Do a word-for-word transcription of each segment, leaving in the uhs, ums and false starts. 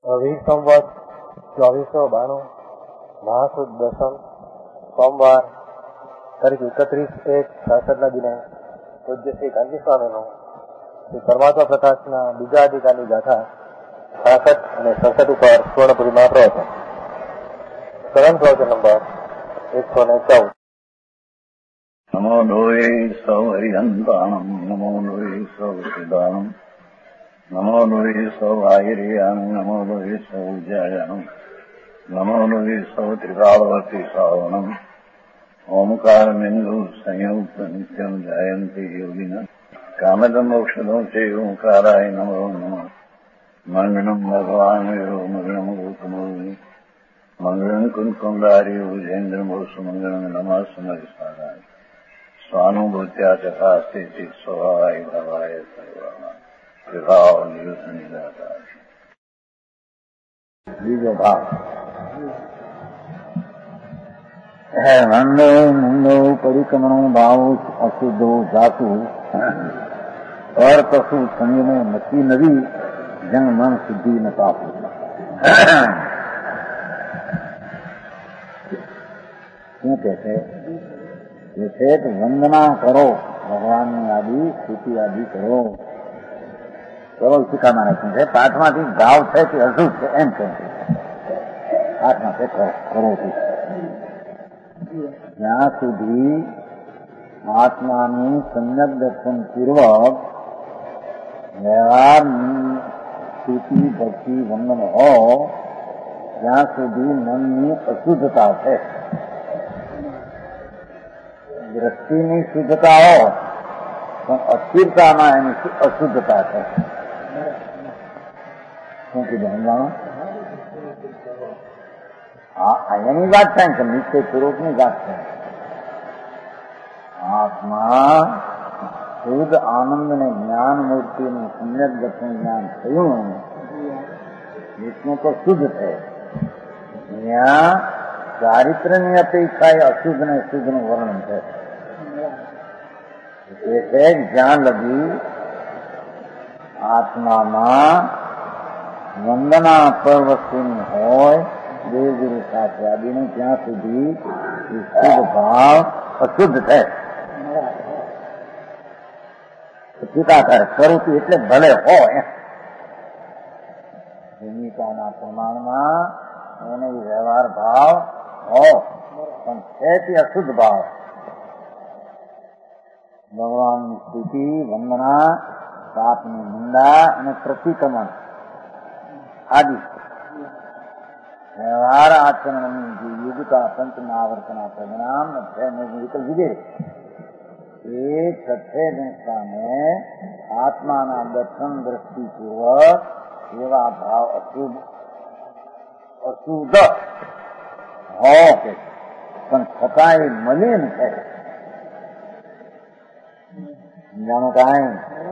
વીર સંવત ચોવીસો બાણું મહાસુદ દસમ સોમવાર તારીખ એકત્રીસ એક છાસઠના દિને પૂજ્ય શ્રી કાંતિ સ્વામીનું શ્રી પરમાત્મા પ્રકાશના બીજા અધિકારની ગાથા છાસઠ અને સડસઠ ઉપર સ્વર્ણપુરીમાં પ્રવચન. સરળ પ્રવચન નંબર એકસો ને ચૌદ. નમો લોહે સૌ હરિહંતાણમ નમો લોહે સૌ સિદ્ધાણમ નમો લોહે સૌ આયર્યાન નમો લોહે સૌ જયાનમ નમો લોહે સૌ ત્રિકાળવતી શ્રાવણમ ઓમકાર બિંદુ સંયુક્ત નિત્યમ જાયંતિ યોગિન કામદમોક્ષદો છે ઓંકારાય નમો નમઃ. મંગળમ ભગવાન મંગળમ ગૌતમોની મંગળમ કુંકુંડારી ભુજેન્દ્રમો સુમંગળમ નમઃ સમરિસારાય સ્વાનુભૂત્યા ચકાસ્તે સ્વભાવાય ભવાય સર્વમાં વિભાવ નિયુત નિરાકાર. બીજો ભાવ વંદો મુંદો પરિક્રમણો ભાવ અશુદ્ધો ધાતુ અર કશું સંયમો નક્કી નવી જંગ મન શુદ્ધિ ન પાપુ. શું કે છે છે તો વંદના કરો, ભગવાનની આદિ સ્થિતિ આદિ કરો. સરળ શીખામાં શું છે, પાઠમાંથી ભાવ છે કે અશુદ્ધ છે એમ કહે છે. પાઠમાં છે કરો છે જ્યાં સુધી આત્માનું સમ્યક દર્શન પૂર્વક વ્યવહારની સ્થિતિ ભક્તિ વંદન હો ત્યાં સુધી મનની અશુદ્ધતા છે. દ્રષ્ટિની શુદ્ધતા હો પણ અસ્થિરતામાં એની અશુદ્ધતા છે. શું કીધું સમજાણું? હા, એની વાત થાય છે, નિશ્ચય પૂર્વકની વાત છે. આત્મા શુદ્ધ આનંદ ને જ્ઞાન મૂર્તિનું સમ્યક દર્શન જ્ઞાન થયું એટલું તો શુદ્ધ છે. ત્યાં ચારિત્રની અપેક્ષા એ અશુદ્ધ ને શુદ્ધ નું વર્ણન છે. એ છે જ્યાં લગી આત્મામાં વંદના પર વસ્તુની હોય દેવ ગુરુ સાથે આદિનું ત્યાં સુધી શુદ્ધ ભાવ અશુદ્ધ છે. ચિતાકાર સ્વરૂપી એટલે ભલે હોય ભૂમિકાના પ્રમાણમાં એને વ્યવહાર ભાવ હો પણ છે તે અશુદ્ધ ભાવ. ભગવાનની સ્તુતિ વંદના પાપની નિંદા અને પ્રતિક્રમણ આદિ વ્યવહાર આચરણની જે યુગતા પંચમહાવર્તના પરિણામ વિકલ્પ વિધે એ છઠ્ઠે સંસ્થાને આત્માના દર્શન દ્રષ્ટિપૂર્વક એવા ભાવ અશુદ્ધ અશુદ્ધ હો કે પણ છતાં એ મલિન છે. जानो कहें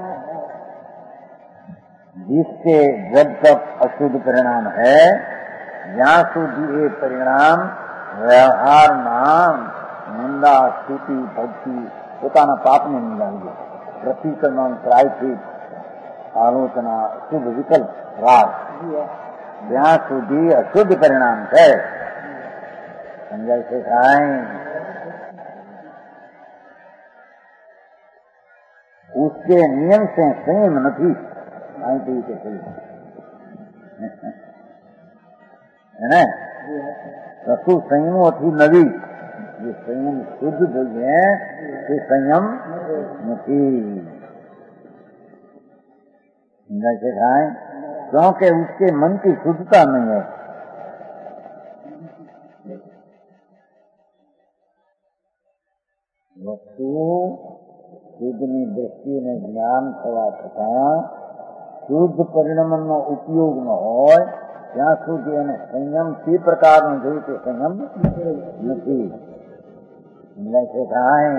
जिसके जब तक अशुद्ध परिणाम है જ્યાં સુધી એ પરિણામ વ્યવહારમાં નિંદા સ્તુતિ ભક્તિ પોતાના પાપની નિંદા લીધે પ્રતિક્રમણ પ્રાયશ્ચિત આલોચના શુભ વિકલ્પ રાગ જ્યાં સુધી અશુદ્ધ પરિણામ છે. સમજાય છે સાંઈ? उसके नियम से संयम नहीं आई तरीके से है ना. रसु संयमो थी नवी ये संयम शुद्ध बोलिए ये संयम नहीं जैसे खाए क्योंकि उसके मन की शुद्धता नहीं है. वस्तु શુદ્ધની દ્રષ્ટિને જ્ઞાન થવા છતાં શુદ્ધ પરિણામનો ઉપયોગ ન હોય ત્યાં સુધી એને સંયમ તે પ્રકારનું જોયું કે સંયમ નથી. સમજાય છે કાંઈ?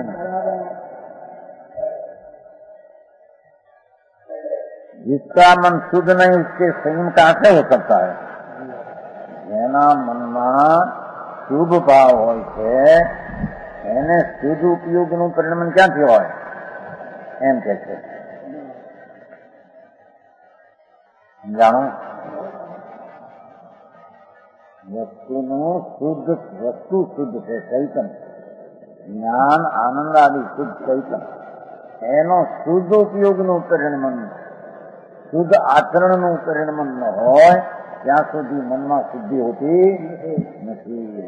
जिसका मन शुद्ध नहीं उसके संयम कहाँ से हो सकता है? જેના મનમાં શુભ ભાવ હોય છે એને શુદ્ધ ઉપયોગનું પરિણામ ક્યાંથી હોય એમ કે છે. જાણો વસ્તુનું શુદ્ધ વસ્તુ શુદ્ધ છે ચૈતન, જ્ઞાન આનંદ આદિ શુદ્ધ ચૈતન, એનો શુદ્ધ ઉપયોગનું પરિણમન, શુદ્ધ આચરણનું પરિણમન ન હોય ત્યાં સુધી મનમાં શુદ્ધિ હોતી નથી.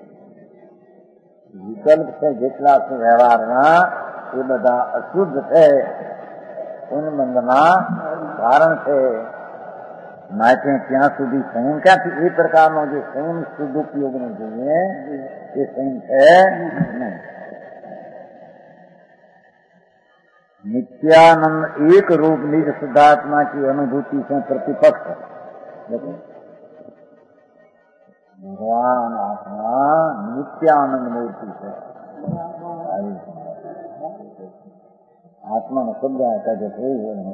વિકલ્પ છે જેટલા વ્યવહારના એ બધા અશુદ્ધ છે, ઉન્મંદના કારણ છે. માટે ત્યાં સુધી સંયમ ક્યાંથી? એ પ્રકારનો જે સંયમ શુદ્ધ ઉપયોગનો જોઈએ એ સંયમ છે નહીં. नित्यानंद एक रूप निज शुद्धात्मा की अनुभूति से प्रतिपक्ष भगवान आत्मा नित्यानंद मूर्ति है. आत्मा ने शब्द आता जो है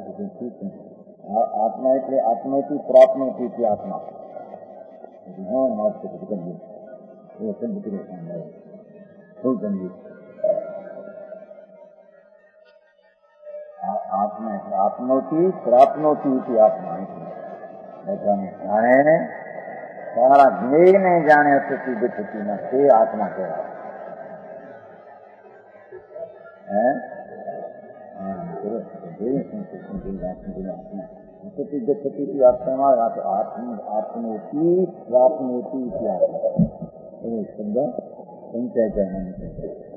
आत्मा એટલે આત્મોથી પ્રાપ્નોથી થી આત્મા હા માત્ર કરી એ શબ્દ કરી સમજાય શું સમજી आत्मा आत्मोती प्राप्नोती थी आत्मा बधाने जाने सारा ज्ञेय ने जाने अति गति न से आत्मा कहेवाय. अति गति थी आत्मा आत्मोती प्राप्नोती थी आत्मा ये शब्द संचय जाने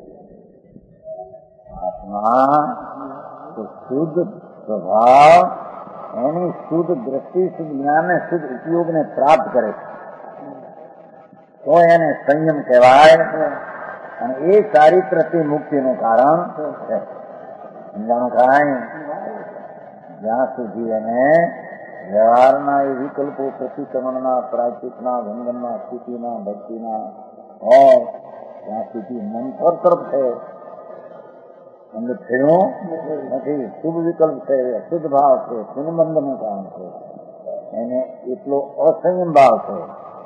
आत्मा तो शुद्ध स्वभाव एनी शुद्ध दृष्टि शुद्ध ज्ञान ने शुद्ध उपयोग ने प्राप्त करे तो એને સંયમ કહેવાય અને એ ચારિત્રથી મુક્તિનું કારણ છે. સમજાણું કાંઈ? જ્યાં સુધી એને વ્યવહારના એ વિકલ્પો પ્રતિક્રમણના પ્રાયચિતના ભંગનના સ્થિતિના ભક્તિના હોય ત્યાં સુધી મંત્ર તરફ છે અંદર થયું નથી. શુભ વિકલ્પ છે, અશુદ્ધ ભાવ છે, પુનબંધનું કામ છે, એને એટલો અસંયમ ભાવ છે.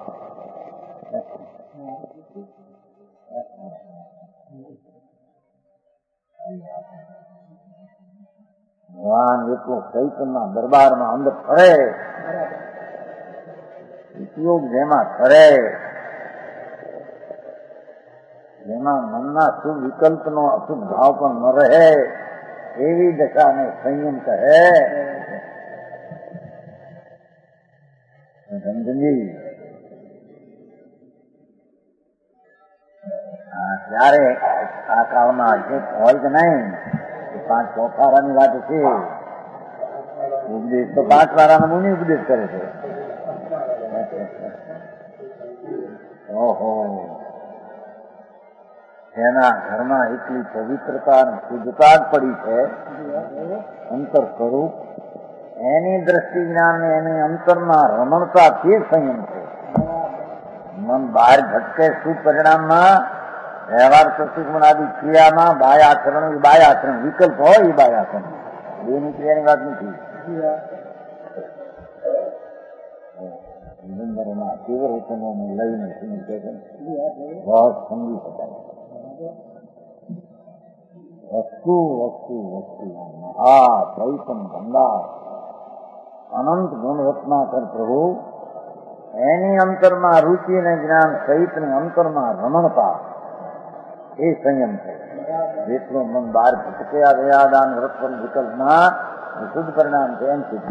ભગવાન એટલો ચૈતનના દરબારમાં અંદર ફરે, ઉપયોગ જેમાં કરે, જેમાં મનના શુભ વિકલ્પનો અશુભ ભાવ પણ ન રહે એવી દશાને સંયમ કહે. સમજી ત્યારે આ કાળમાં હોય કે નહીં પાંચ ચોથારાની વાત છે. ઉપદેશ તો પાંચ વારાનો મુનિ ઉપદેશ કરે છે. ઓહો, જેના ઘરમાં એટલી પવિત્રતા અને શુદ્ધતા જ પડી છે અંતર સ્વરૂપ, એની દ્રષ્ટિ જ્ઞાન ને એની અંતરના રમણતાથી સંયમ છે. મન બહાર ભટકે શુભ પરિણામમાં, વ્યવહાર પ્રતિક્રમણ આદિ ક્રિયામાં, બાહ્ય આચરણ બાહ્ય આચરણ વિકલ્પ હોય એ બાહ્ય આચરણ બેની ક્રિયાની વાત નથી. નિરંતરના તીવ્ર હુકમોને લઈને સમજી શકાય. વસ્તુ વસ્તુ વસ્તુ મહા ચૈતન ભંડાર અનંત ગુણરત્નાકર પ્રભુ, એની અંતરમાં રુચિ અને જ્ઞાન સહિતની અંતરમાં રમણતા એ સંયમ છે. જેટલું મન બહાર ભટક્યા દયાદાન વ્રત વિકલ્પમાં શુદ્ધ પરિણામ છે એમ શુદ્ધ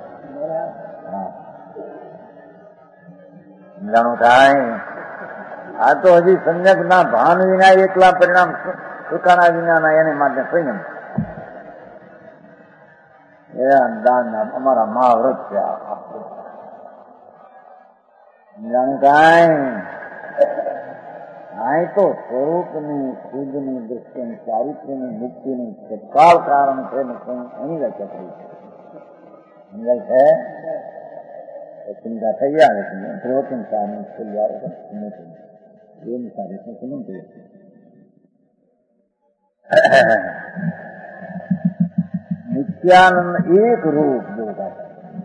જાણું થાય. આ તો હજી સંયક ના ભાન વિના એકલા પરિણામ ઠેકાણા વિના એને માટે સંયમ એ દાન અમારા મહાવ્રત છે. જાણું કાંઈ અહીં તો સ્વરૂપની શુદ્ધની દૃષ્ટિની ચારિત્ર્યની મુક્તિની તત્કાળ કારણ છે ને એની વ્યાખ્યા કરી છે. સમજાય છે? ચિંતા થઈ આવે છે પ્રવચન સારની છેલ્લી આવે છે એની સાથે સમજ નિત્યાનંદ એક રૂપ જોતા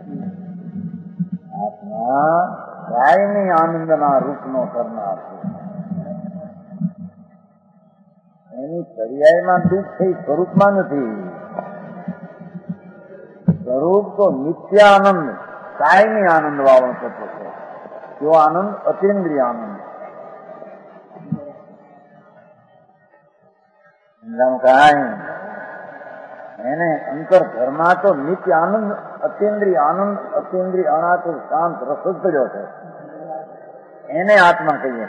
આત્મા કાયમી આનંદના રૂપનો કરનાર છે. એની પર્યાયમાં દુઃખ છે સ્વરૂપમાં નથી. સ્વરૂપ તો નિત્યાનંદ કાયમી આનંદ વાળો તત્વ છે. તેવો આનંદ અતિન્દ્રિય આનંદ. કાંઈ એને અંતર ઘરમાં તો નિત્ય આનંદ, અતિન્દ્રિય આનંદ, અતિન્દ્રિય અણાતુર શાંત રસ પડ્યો છે. એને આત્મા કહીએ.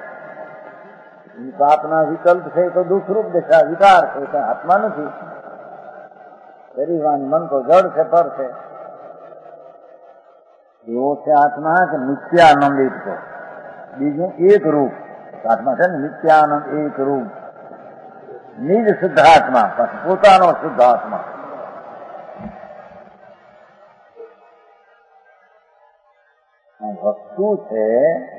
પાપના વિકલ્પ છે તો દુઃખરૂપ દશા, વિકાર છે તો આત્મા નથી. શરીરવાન મન તો જડ છે, પર છે. એવો છે આત્મા કે નિત્યાનંદ એક તો, બીજું એક રૂપ. આત્મા છે ને નિત્યાનંદ એક રૂપ, નિજ શુદ્ધ આત્મા, પછી પોતાનો શુદ્ધ આત્મા. વસ્તુ છે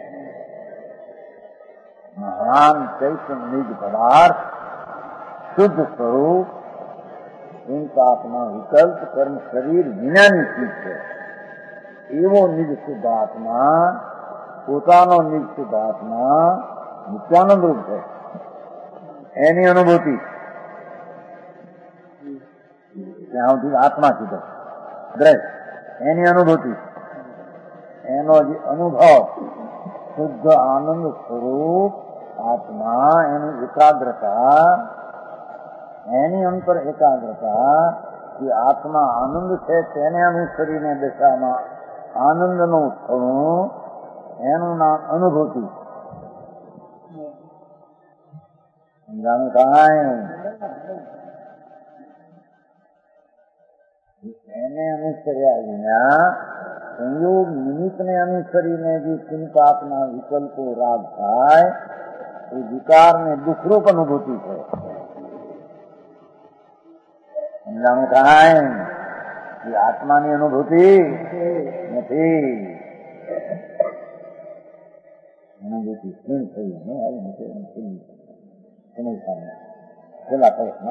મહાન ચૈતન્ય નિજ પદાર્થ, શુદ્ધ સ્વરૂપ, ઉનકા આત્મા વિકલ્પ કર્મ શરીર વિનાની ચીજ છે. એવો નિજ શુદ્ધ આત્મા, પોતાનો નિજ શુદ્ધ આત્મા નિત્યાનંદ રૂપ છે. એની અનુભૂતિ ત્યાં સુધી આત્મા કીધો દ્રશ, એની અનુભૂતિ, એનો જે અનુભવ શુદ્ધ આનંદ સ્વરૂપ આત્મા, એની એકાગ્રતા, એની અંતર એકાગ્રતા, જે આત્મા આનંદ છે તેને અનુસરીને દશામાં આનંદનું થવું, એનું નામ અનુભૂતિ. સમજાણું કાંઈ? એને અનુસર્યા વિના સંયોગ નિમિત્તને અનુસરીને જે ચિંતાપના વિકલ્પો રાગ થાય એ વિકારને દુઃખરૂપ અનુભૂતિ છે. સમજાણું કાંઈ? એ આત્માની અનુભૂતિ નથી. અનુભૂતિ શું થઈ ને આવી નથી. છેલ્લા પ્રશ્ન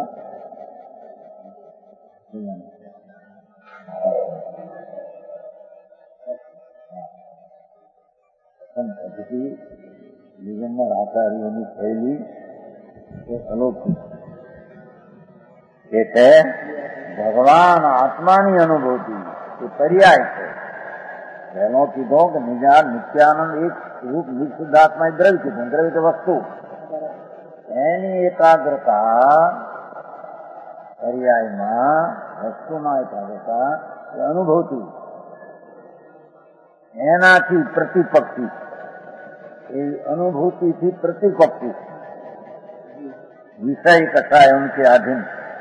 પછી જીવનમાં આચાર્યોની શૈલી એ અલૌકિક એ છે. ભગવાન આત્માની અનુભૂતિ એ પર્યાય છે. પહેલો કીધો કે નિજા નિત્યાનંદ એક રૂપ નિજ શુદ્ધાત્મા એ દ્રવ્ય કીધું. દ્રવ્ય તો વસ્તુ, એની એકાગ્રતા પર્યાયમાં વસ્તુમાં એકાગ્રતા એ અનુભૂતિ. એનાથી પ્રતિપક્ષી, એ અનુભૂતિથી પ્રતિપક્ષી વિષય કથાય ઉનકે આધીન.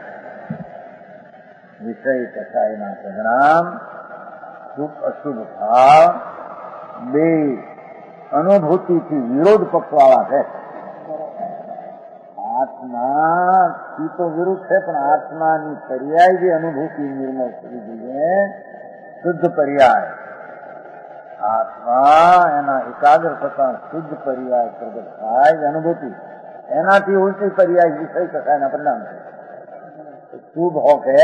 વિષય કથાયના પરિણામ શુભ અશુભ ભાવ બે અનુભૂતિથી વિરોધ પક્ષ વાળા છે. આત્મા થી તો વિરુદ્ધ છે, પણ આત્માની પર્યાય જે અનુભૂતિ નિર્મળ કરી જોઈએ, શુદ્ધ પર્યાય. આત્મા એના એકાગ્ર થતા શુદ્ધ પર્યાય પ્રગટ થાય અનુભૂતિ. એનાથી ઉલટી પર્યાય વિષય કથાના પરિણામ છે. શુભ હો કે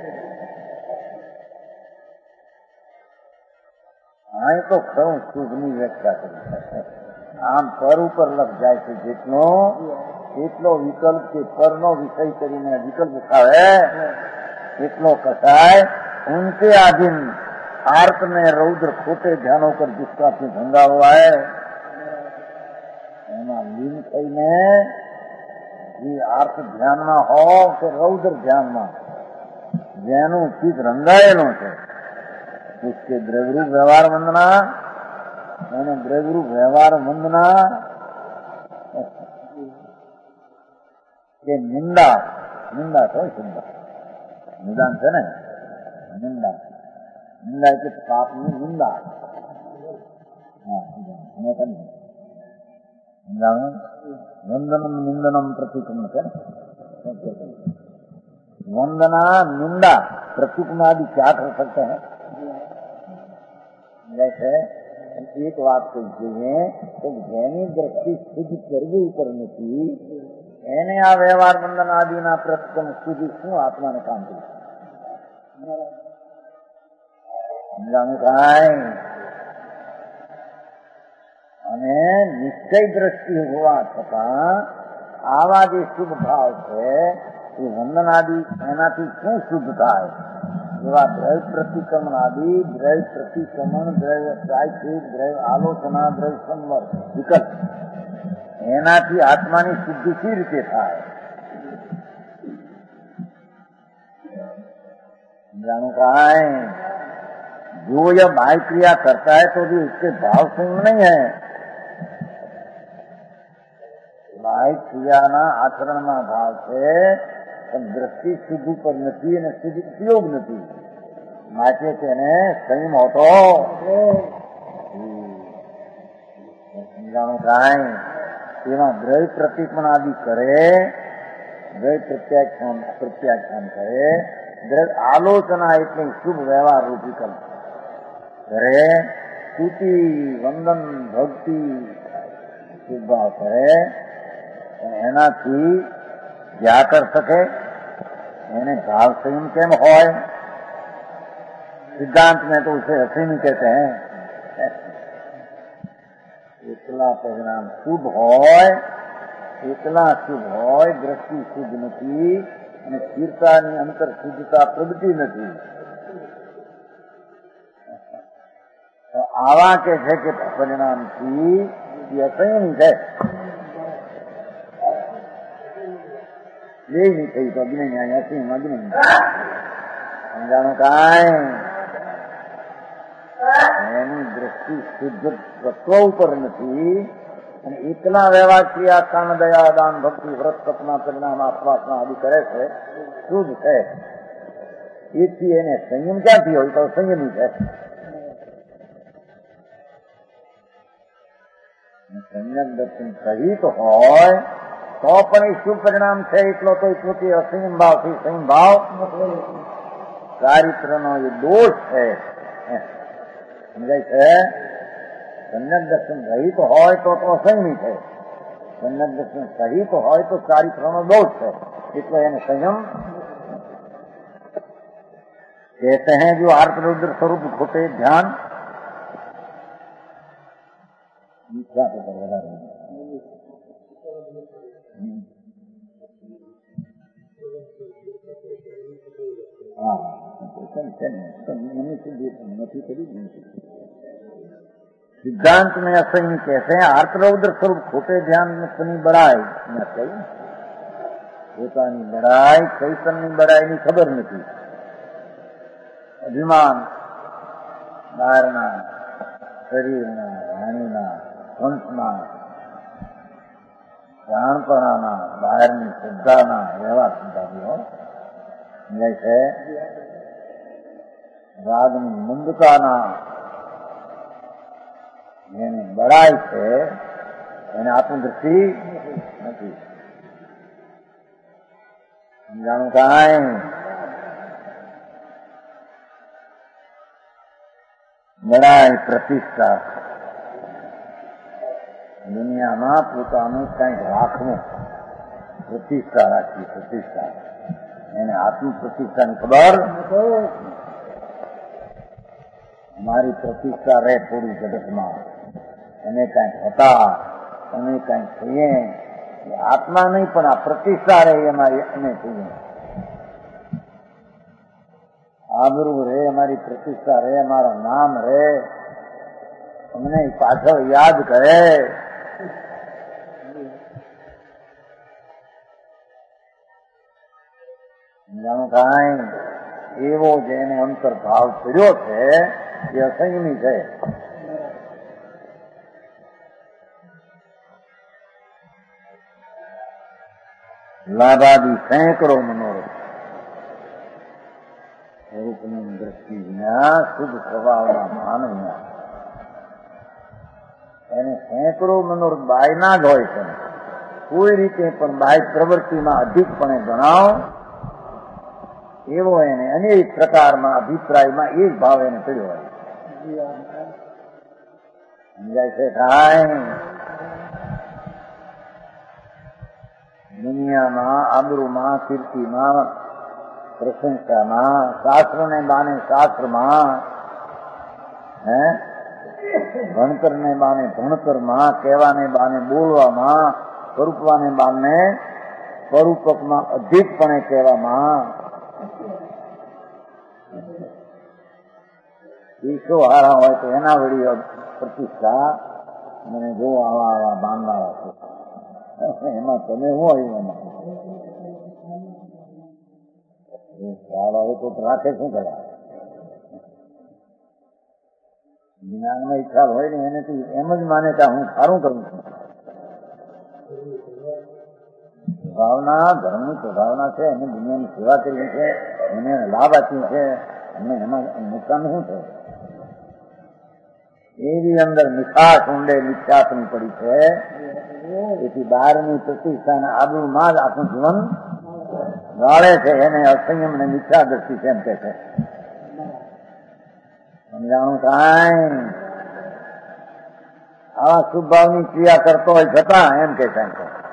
અહીં તો ખરું શુભની વ્યાખ્યા કરી શકે. આમ પર ઉપર લખ જાય છે જેટલો એટલો વિકલ્પ કે પરનો વિષય કરીને વિકલ્પ ઉઠાવે એટલો કસાય ઉનકે આધીન आर्त में रौद्र खोटे ध्यानों कर जिसका से भंगा हुआ है एना लीन थईने ये आर्त ધ્યાનમાં હો કે રૌદ્ર ધ્યાનમાં જેનું ચિત્ત રંગાયેલું છે उसके द्रव्यरूप व्यवहार वंदना એને દ્રવ્યરૂપ વ્યવહાર વંદના કે નિંદા નિંદા તો નિંદા નિદાન છે ને નિંદા નિંદા એટલે પાપની નિંદા. વંદનમ નિંદનમ પ્રતિક્રમ છે. વંદના નિંदा પ્રતિક્રम आदि क्या कर सकते हैं? जैसे एक बात कही જોઈએ તો જેની દ્રષ્ટિ શુદ્ધ કરવી ઉપર નથી એને આ વ્યવહાર બંધન આદિના પ્રતિક્રમ સુધી શું આત્માને કામ કર્યું? અને નિશ્ચય દ્રષ્ટિ હોવા છતાં આવા જે શુભ ભાવ છે એ વંદન આદિ એનાથી શું શુદ્ધ થાય? એવા દ્રવ્ય પ્રતિક્રમણ આદિ દ્રવ્ય પ્રતિક્રમણ દ્રવ્ય પ્રાયશ્ચિત દ્રવ્ય આલોચના દ્રવ્ય સંવર વિકલ્પ એનાથી આત્માની શુદ્ધિ કઈ રીતે થાય? जानो कहा है जो यह बाह्य क्रिया करता है तो भी उसके भाव संयम नहीं है। बाह्य क्रियाना आचरणना भाव છે પણ દ્રષ્ટિ શુદ્ધ ઉપર નથી અને શુદ્ધ ઉપયોગ નથી માટે તેને સંયમ હોતો સમજાણું કાંઈ એમાં દ્રવ્ય પ્રતિક્રમણ આદિ કરે દ્રવ્ય પ્રત્યાખ્યાન પ્રત્યાખ્યાન કરે દ્રવ્ય આલોચના એટલે શુભ વ્યવહાર રૂપ વિકલ્પ કરે સ્તુતિ વંદન ભક્તિ શુભ ભાવ કરે એનાથી क्या कर सके यानी भाव संयम केम होय? सिद्धांत में तो उसे असीम कहते हैं। इतना परिणाम शुभ होय इतना शुभ होय दृष्टि शुद्ध नहीं અને સ્થિરતાની અંતર શુદ્ધતા પ્રગટી નથી। આવા કે છે કે પરિણામથી અસંયમી છે એ નહીં થયું તો અગ્નિ અસીમ અગ્નિ સમજાણું કાંઈ એની દ્રષ્ટિ શુદ્ધ તત્વ ઉપર નથી અને એકલા વ્યવહાર ક્રિયા કામ દયા દાન ભક્તિ વ્રત તપના પરિણામ આશ્વાસના આદિ કરે છે શુદ્ધ છે એથી એને સંયમ ક્યાંથી હોય તો સંયમી છે। સંયમ દર્શન સહિત હોય તો પણ એ શુભ પરિણામ છે એટલો તો પોતે અસંયમ ભાવથી સંયમ ભાવ ચારિત્રનો એ દોષ છે સમજાય છે। સમ્યક દર્શન રહિત હોય તો તો અસંયમી છે સમ્યક દર્શન સહિત હોય તો ચારિત્રનો દોષ છે એટલો એને સંયમ कहते हैं। जो आर्त रुद्र स्वरूप खोटे ध्यान सिद्धांत में असंयमी कहते हैं। आर्त रौद्र स्वरूप खोटे ध्यान में अपनी बड़ाई न चाहिए પોતાની બડાઈ ચૈતનની બડાઈની ખબર નથી અભિમાન બહારના શરીરના વાણીના વંશના જાણપણાના બહારની શ્રદ્ધાના વ્યવહાર સંતાવ્યો સમજાય છે। રાગની મંદતાના જેને બડાઈ છે એને આત્મદૃષ્ટિ નથી સમજાણું કાંઈ બડાઈ પ્રતિષ્ઠા દુનિયામાં પોતાનું કંઈક રાખવું પ્રતિષ્ઠા રાખવી પ્રતિષ્ઠા એને આત્મ પ્રતિષ્ઠાની ખબર મારી પ્રતિષ્ઠા રહે પૂરી જગતમાં અમે કંઈક હતા અમે કંઈક છીએ આત્મા નહીં પણ આ પ્રતિષ્ઠા રહે અમારી અમે છીએ આબરૂ રહે અમારી પ્રતિષ્ઠા રહે અમારું નામ રહે અમને પાછળ યાદ કરે જાણું કાંઈ એવો જેને અંતર ભાવ કર્યો છે એ અસંયમી છે। લાભાદી સેંકડો મનોરથ સ્વરૂપની દ્રષ્ટિ વિના શુદ્ધ સ્વભાવના માન વિના એને સેંકડો મનોરથ બાયના જ હોય છે કોઈ રીતે પણ બાહ્ય પ્રવૃત્તિમાં અધિકપણે ગણાવ એવો એને અનેક પ્રકારમાં અભિપ્રાયમાં એ જ ભાવ એને પડ્યો હોય સમજાય છે કાંઈ દુનિયામાં આબરૂમાં કીર્તિમાં પ્રશંસામાં શાસ્ત્રને બાને શાસ્ત્રમાં હે ભણતરને બાને ભણતરમાં કહેવાને બાને બોલવામાં સ્વરૂપવાને બાને સ્વરૂપકમાં અધિકપણે કહેવામાં ઈસો હારા હોય તો એના વળી પ્રતિષ્ઠા મને જો આવા આવા બાંધવાળા છે એમાં તમે શું આવ્યું એમાં તો રાખે શું કરે જ્ઞાનમાં ઈચ્છા હોય ને એને એમ જ માને કે હું સારું કરું છું. ભાવના ધર્મની સ્વભાવના છે, એને દુનિયાની સેવા કરી છે, એને લાભ આપ્યું છે, અને એમાં નુકસાન શું છે? એવી અંદર મીઠાશ ઊંડે મિથ્યાપણી પડી છે. એથી બહારની પ્રતિષ્ઠાના આબરૂમાં જ આખું જીવન ગાળે છે. એને અસંયમ ને મિથ્યા દ્રષ્ટિ કેમ કે છે સમજાણું કાંઈ આવા શુભ ભાવની ક્રિયા કરતો હોય છતાં એમ કે છે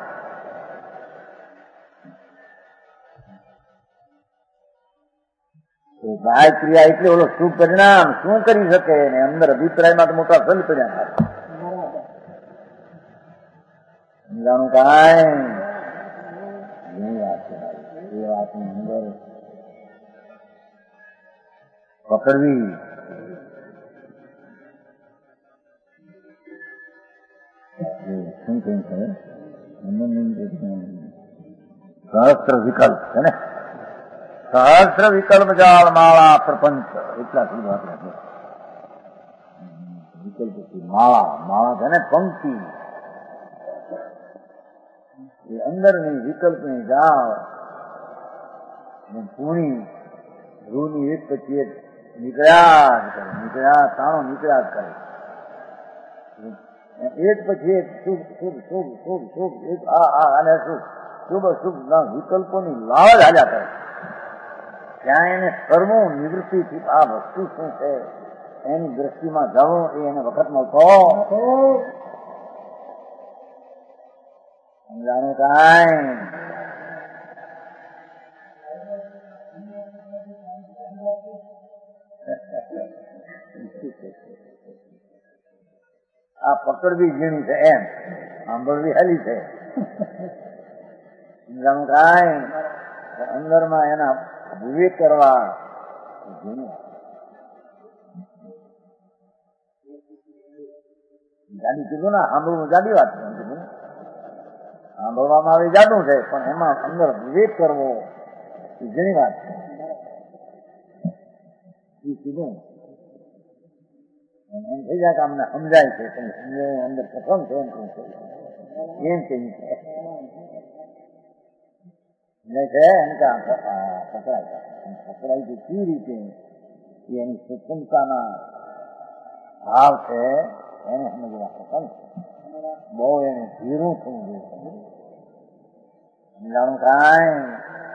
બાહ્ય ક્રિયા એટલે ઓલો શુભ પરિણામ શું કરી શકે ને અંદર અભિપ્રાયમાં તો મોટા ફલ પડ્યા સમજાણું કાંઈ એ વાત છે એ વાતની અંદર પકડવી શું કહ્યું છે સહસ્ત્ર વિકલ્પ છે ને સહસ્ત્ર વિકલ્પ જાળ માળા પ્રપંચ એટલા સુધી વાત રાખે વિકલ્પ માળા માળા છે ને પંક્તિ એ અંદરની વિકલ્પની જાળ પૂરી રૂની એક પછી એક નીકળ્યા જ કરે નીકળ્યા તાણો નીકળ્યા જ કરે એક પછી એક શુભ શુભ શુભ શુભ શુભ એક આ આ અને શુભ શુભ શુભ ના વિકલ્પોની લાળ હાલ્યા કરે ત્યાં એને સર્વું નિવૃત્તિથી આ વસ્તુ શું છે એની દ્રષ્ટિમાં જવું એ એને વખત મળતો સમજાણું કાંઈ આ પકડવી ઝીણી છે એમ સાંભળવી હેલી છે સમજાણું કાંઈ અંદરમાં એના વિવેક કરવા જાડી કીધું ને સાંભળવું જાડી વાત કીધું સાંભળવામાં આવે જાડું છે પણ એમાં અંદર વિવેક કરવો એ ઘણી વાત છે એ કીધું એમ થઈ જાય કે અમને સમજાય છે પણ સમજાય અંદર પ્રથમ છે એમ કહું છું એમ કહ્યું છે છે એમ કે પકડાય પકડાય છે કેવી રીતે એની સ્વતંત્રતાના ભાવ છે એને સમજવા પ્રથમ છે બહુ એને ધીરું થવું જોઈએ સમજાણું કાંઈ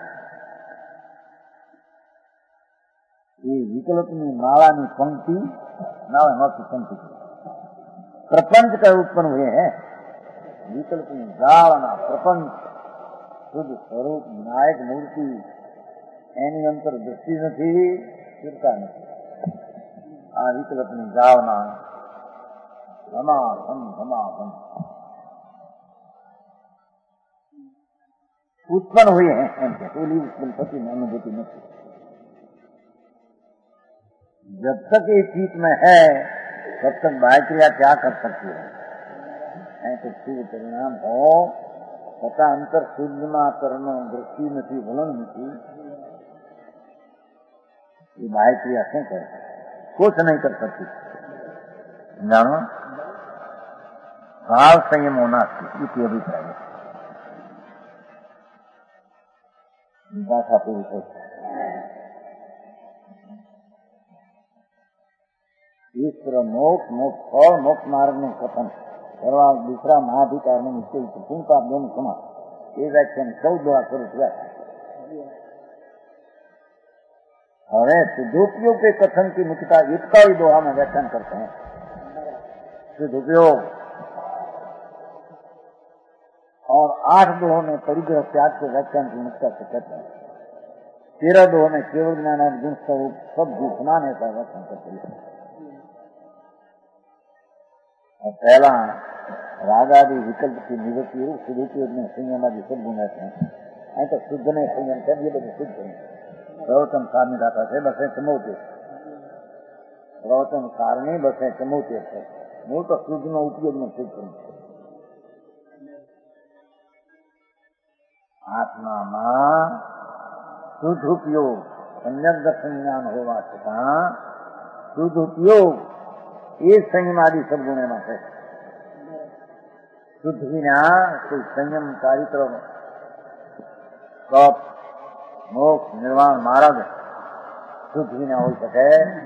એ વિકલ્પની માળાની પંક્તિ ના એમાંથી પંક્તિ પ્રપંચ का उत्पन्न हुए हैं विकल्पની જાળના પ્રપંચ શુદ્ધ સ્વરૂપ વિનાયક મૂર્તિ એની અંતર દ્રષ્ટિ નથી સ્થિરતા નથી આ વિકલ્પની જાળના ધમાધમ ધમાધમ उत्पन्न हुए हैं एम के टोली उत्पन्न पति में अनुभूति नहीं जब तक ये चीज में है तब तक बाह्य क्रिया क्या कर सकती है तो शुभ परिणाम हो तथा अंतर शुद्ध में करना दृष्टि नहीं वलन नहीं ये बाह्य क्रिया शू कर कुछ नहीं कर सकती जानो भाव संयम होना चाहिए अभिप्राय गाथा पूरी हो ईश्वर मोक्ष मोक्ष फल मोक्ष मार्ग में कथन करवा दूसरा महाधिकार में निश्चय चिंता दोनों समा ये व्याख्यान चौदह द्वारा शुरू किया હવે સિદ્ધોપयोग के कथन की मुख्यता एकता ही दोहा में व्याख्यान करते हैं सिद्धोपयोग और आठ दोहों में परिग्रह त्याग के व्याख्यान की मुख्यता से कहते हैं तेरह दोहों में केवल ज्ञान और गुण स्वरूप सब घुसनाने का व्याख्यान करते हैं और पहला राग आदि विकल्प की निवृत्ति सिद्धोपयोग में संयम आदि सब गुण रहते हैं तो शुद्ध ने संयम कर ये बड़े शुद्ध है પ્રવચન સારની ગાથા છે બસે ચમોતેર. પ્રવચન સારની બસે ચમોતેર છે. મૂળ તો શુદ્ધનો ઉપયોગનો સૂત્ર છે. આત્મામાં શુદ્ધ ઉપયોગ સમ્યક દર્શન જ્ઞાન હોવા છતાં શુદ્ધ ઉપયોગ એ સંયમાદિ સદગુણોમાં છે. શુદ્ધ વિના કોઈ સંયમ ચારિત્ર તપ મોક્ષ નિર્વાણ માર્ગ શુદ્ધ વિના હોઈ શકે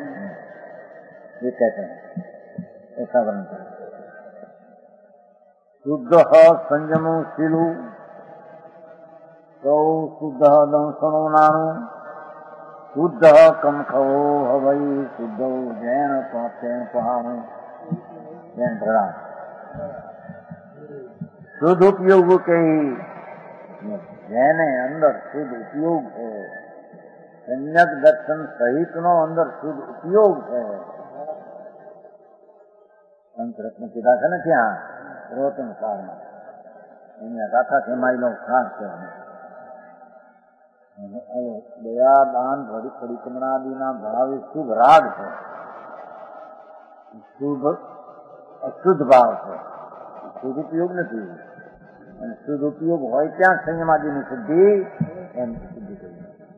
એ कहते हैं ऐसा वर्णन करें. શુદ્ધ સંયમશીલું સૌ શુદ્ધ દંશણો નાનું શુદ્ધ કંખવો હવઈ શુદ્ધ જૈન સ્વાત્યન પહાણું જૈન પ્રધાન શુદ્ધ ઉપયોગ કે જેને અંદર શુદ્ધ ઉપયોગ છે સમ્યક દર્શન સહિત નો અંદર શુદ્ધ ઉપયોગ છે. પંચરત્ન કીધા છે ને ત્યાં પ્રવચન કાળમાં અહીંયા ગાથા સેમાઈનો ખાસ છે. દયા દાન પરિક્રમણાદિના ભાવે શુભ રાગ છે. શુભ અશુદ્ધ ભાવ છે. શુદ્ધ ઉપયોગ નથી. અને શુદ્ધ ઉપયોગ હોય ત્યાં સંયમાદિની શુદ્ધિ એમ શુદ્ધિ કરી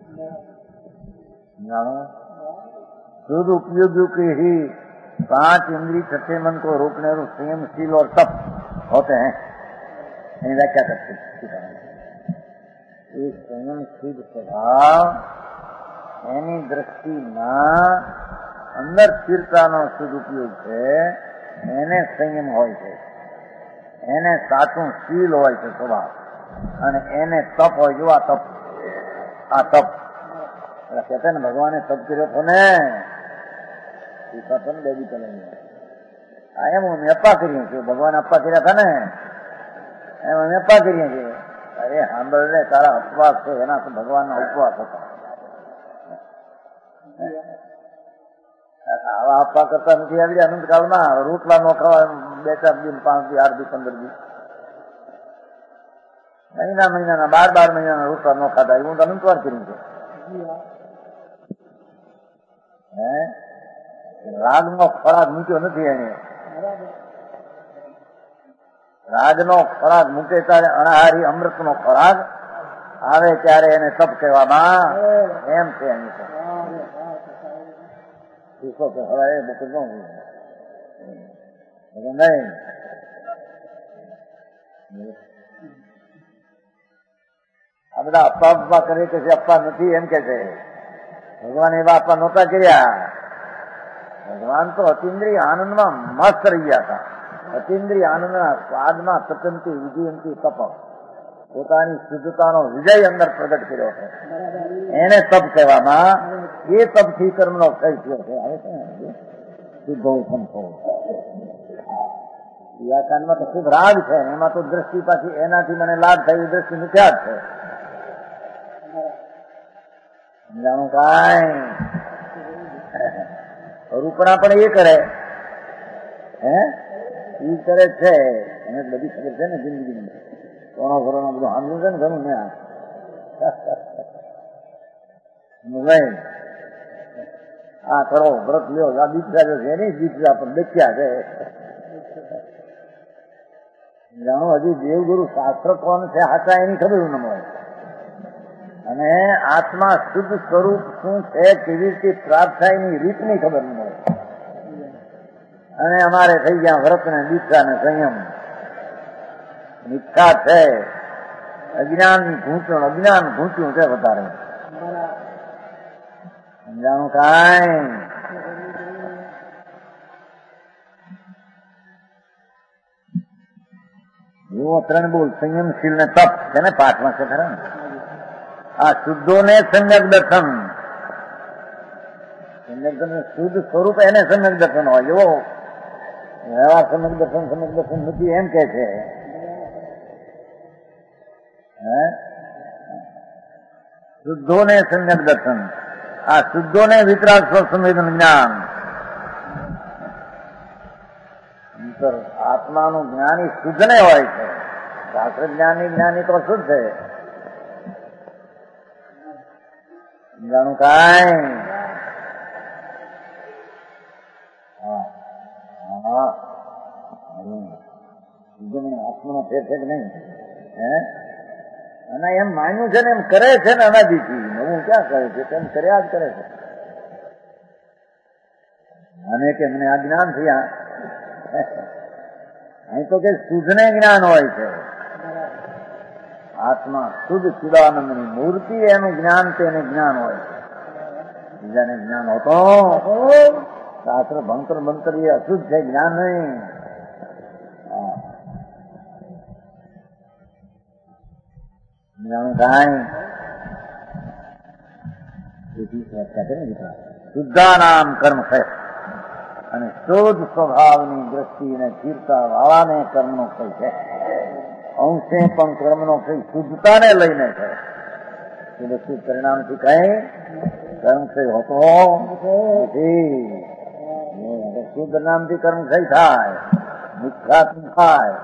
जानो शुद्ध उपयोगियों के ही पांच इंद्रिय छठे मन को रोकने और संयमशील और तप होते हैं. व्याख्या करते हैं एक संयमशील स्वभाव एनी दृष्टिમાં અંદર સ્થિરતાનો શુદ્ધ ઉપયોગ છે. એને સંયમ હોય છે. એને સાચું શીલ હોય છે સ્વભાવ. અને એને તપ હોય જો આ તપ આ તપ कहते हैं भगवान तप કર્યો હતો ને એ તપન બેબી ચલાવી એમ અમે અપ્પા કરીએ છીએ. ભગવાન અપ્પા કર્યા હતા ને એમ અમે અપ્પા કરીએ છીએ. અરે સાંભળ રે તારા ઉપવાસ છે એના તો ભગવાનના ઉપવાસ હતા. આવા અપ્પા કરતા નથી આવી અનંતકાળમાં રોટલા નો ખાવા બે ચાર દિન પાંચ દી આઠ દી પંદર દી મહિના મહિનાના બાર બાર મહિનાના રોટલા નો ખાતા હું તો અનંતવાર કર્યું છે. રાગ નો ખોરાક મૂક્યો નથી. એને રાગ નો ખોરાક મૂકે ત્યારે અનાહારી અમૃત નો ખોરાક આવે ત્યારે એને તપ કહેવામાં એમ છે. એની હવે બકર ન નહીં આ બધા અપ્પા અપ્પા કરે કે છે અપ્પા નથી એમ કે છે. ભગવાન એવા અપ્પા નહોતા કર્યા. ભગવાન તો અતિન્દ્રિય આનંદમાં મસ્ત રહી ગયા હતા. અતિન્દ્રિય આનંદના સ્વાદમાં તપંતી વિજયંતી તપ પોતાની શુદ્ધતાનો વિજય અંદર પ્રગટ કર્યો છે. એને તપ કહેવામાં એ તપથી કર્મનો ક્ષય થયો છે. આવે છે શુદ્ધો સંતો વ્યાખ્યાનમાં તો શુભ રાગ છે. એમાં તો દ્રષ્ટિ પાછી એનાથી મને લાભ થાય એ દ્રષ્ટિ મિથ્યા જ છે. જાણું કાંઈ રૂપણા પણ એ કરે હે એ કરે છે. એને બધી ખબર છે ને જિંદગીની કોણો ઘરોનો બધું સાંભળ્યું છે ને ઘણું ને આ કરો વ્રત લ્યો આ દીકરા છે એની દીકરા પણ દેખ્યા છે. જાણો હજી દેવગુરુ શાસ્ત્ર કોણ છે હાચા એની ખબર ન મળે. અને આત્મા શુદ્ધ સ્વરૂપ શું છે કેવી રીતે પ્રાપ્ત થાય એની રીતની ખબર ન મળે. અને અમારે થઈ ગયા વ્રત ને દીક્ષા ને સંયમ મિથ્યા છે. અજ્ઞાન ઘૂંચ્યું અજ્ઞાન ઘૂંચ્યું છે વધારે. સમજાણું કાંઈ એવો ત્રણ બોલ સંયમશીલ ને તપ છે ને પાઠમાં છે ખરા ને. આ શુદ્ધો ને સમ્યક દર્શન સમ્યક દર્શન શુદ્ધ સ્વરૂપ એને સમ્યક દર્શન હોય. એવો એવા સમ્યક દર્શન સમ્યક દર્શન નથી એમ કે છે. શુદ્ધો ને સમ્યક દર્શન આ શુદ્ધો ને વિતરાગ સ્વસંવેદન જ્ઞાન આત્માનું જ્ઞાની શુદ્ધ ને હોય છે. શાસ્ત્ર જ્ઞાની જ્ઞાની તો શુદ્ધ છે. જાણું કાંઈ આત્માનો ફેર છે કે નહીં? હે અને એમ માન્યું છે ને એમ કરે છે ને અનાદિથી, નવું ક્યાં કરે છે? તેમ કર્યા જ કરે છે. અને કે મને આ જ્ઞાન થયા, અહીં તો કે શુદ્ધને જ્ઞાન હોય છે. આત્મા શુદ્ધ ચિદાનંદની મૂર્તિ, એનું જ્ઞાન છે, એને જ્ઞાન હોય છે. બીજાને જ્ઞાન હોતો શાસ્ત્ર ભણતર ભણતર એ અશુદ્ધ છે, જ્ઞાન નહીં. જાણું કાંઈ શુદ્ધાનામ કર્મ છે અને શુદ્ધ સ્વભાવની દ્રષ્ટિને ચીરતા વાળાને કર્મનો કઈ છે. અંશે પણ કર્મનો કઈ શુદ્ધતાને લઈને છે. શુદ્ધ પરિણામથી કઈ કર્મ ક્ષય હોતો નથી. શુદ્ધ નામથી કર્મ ક્ષય થાય, મિથ્યાત્મ થાય.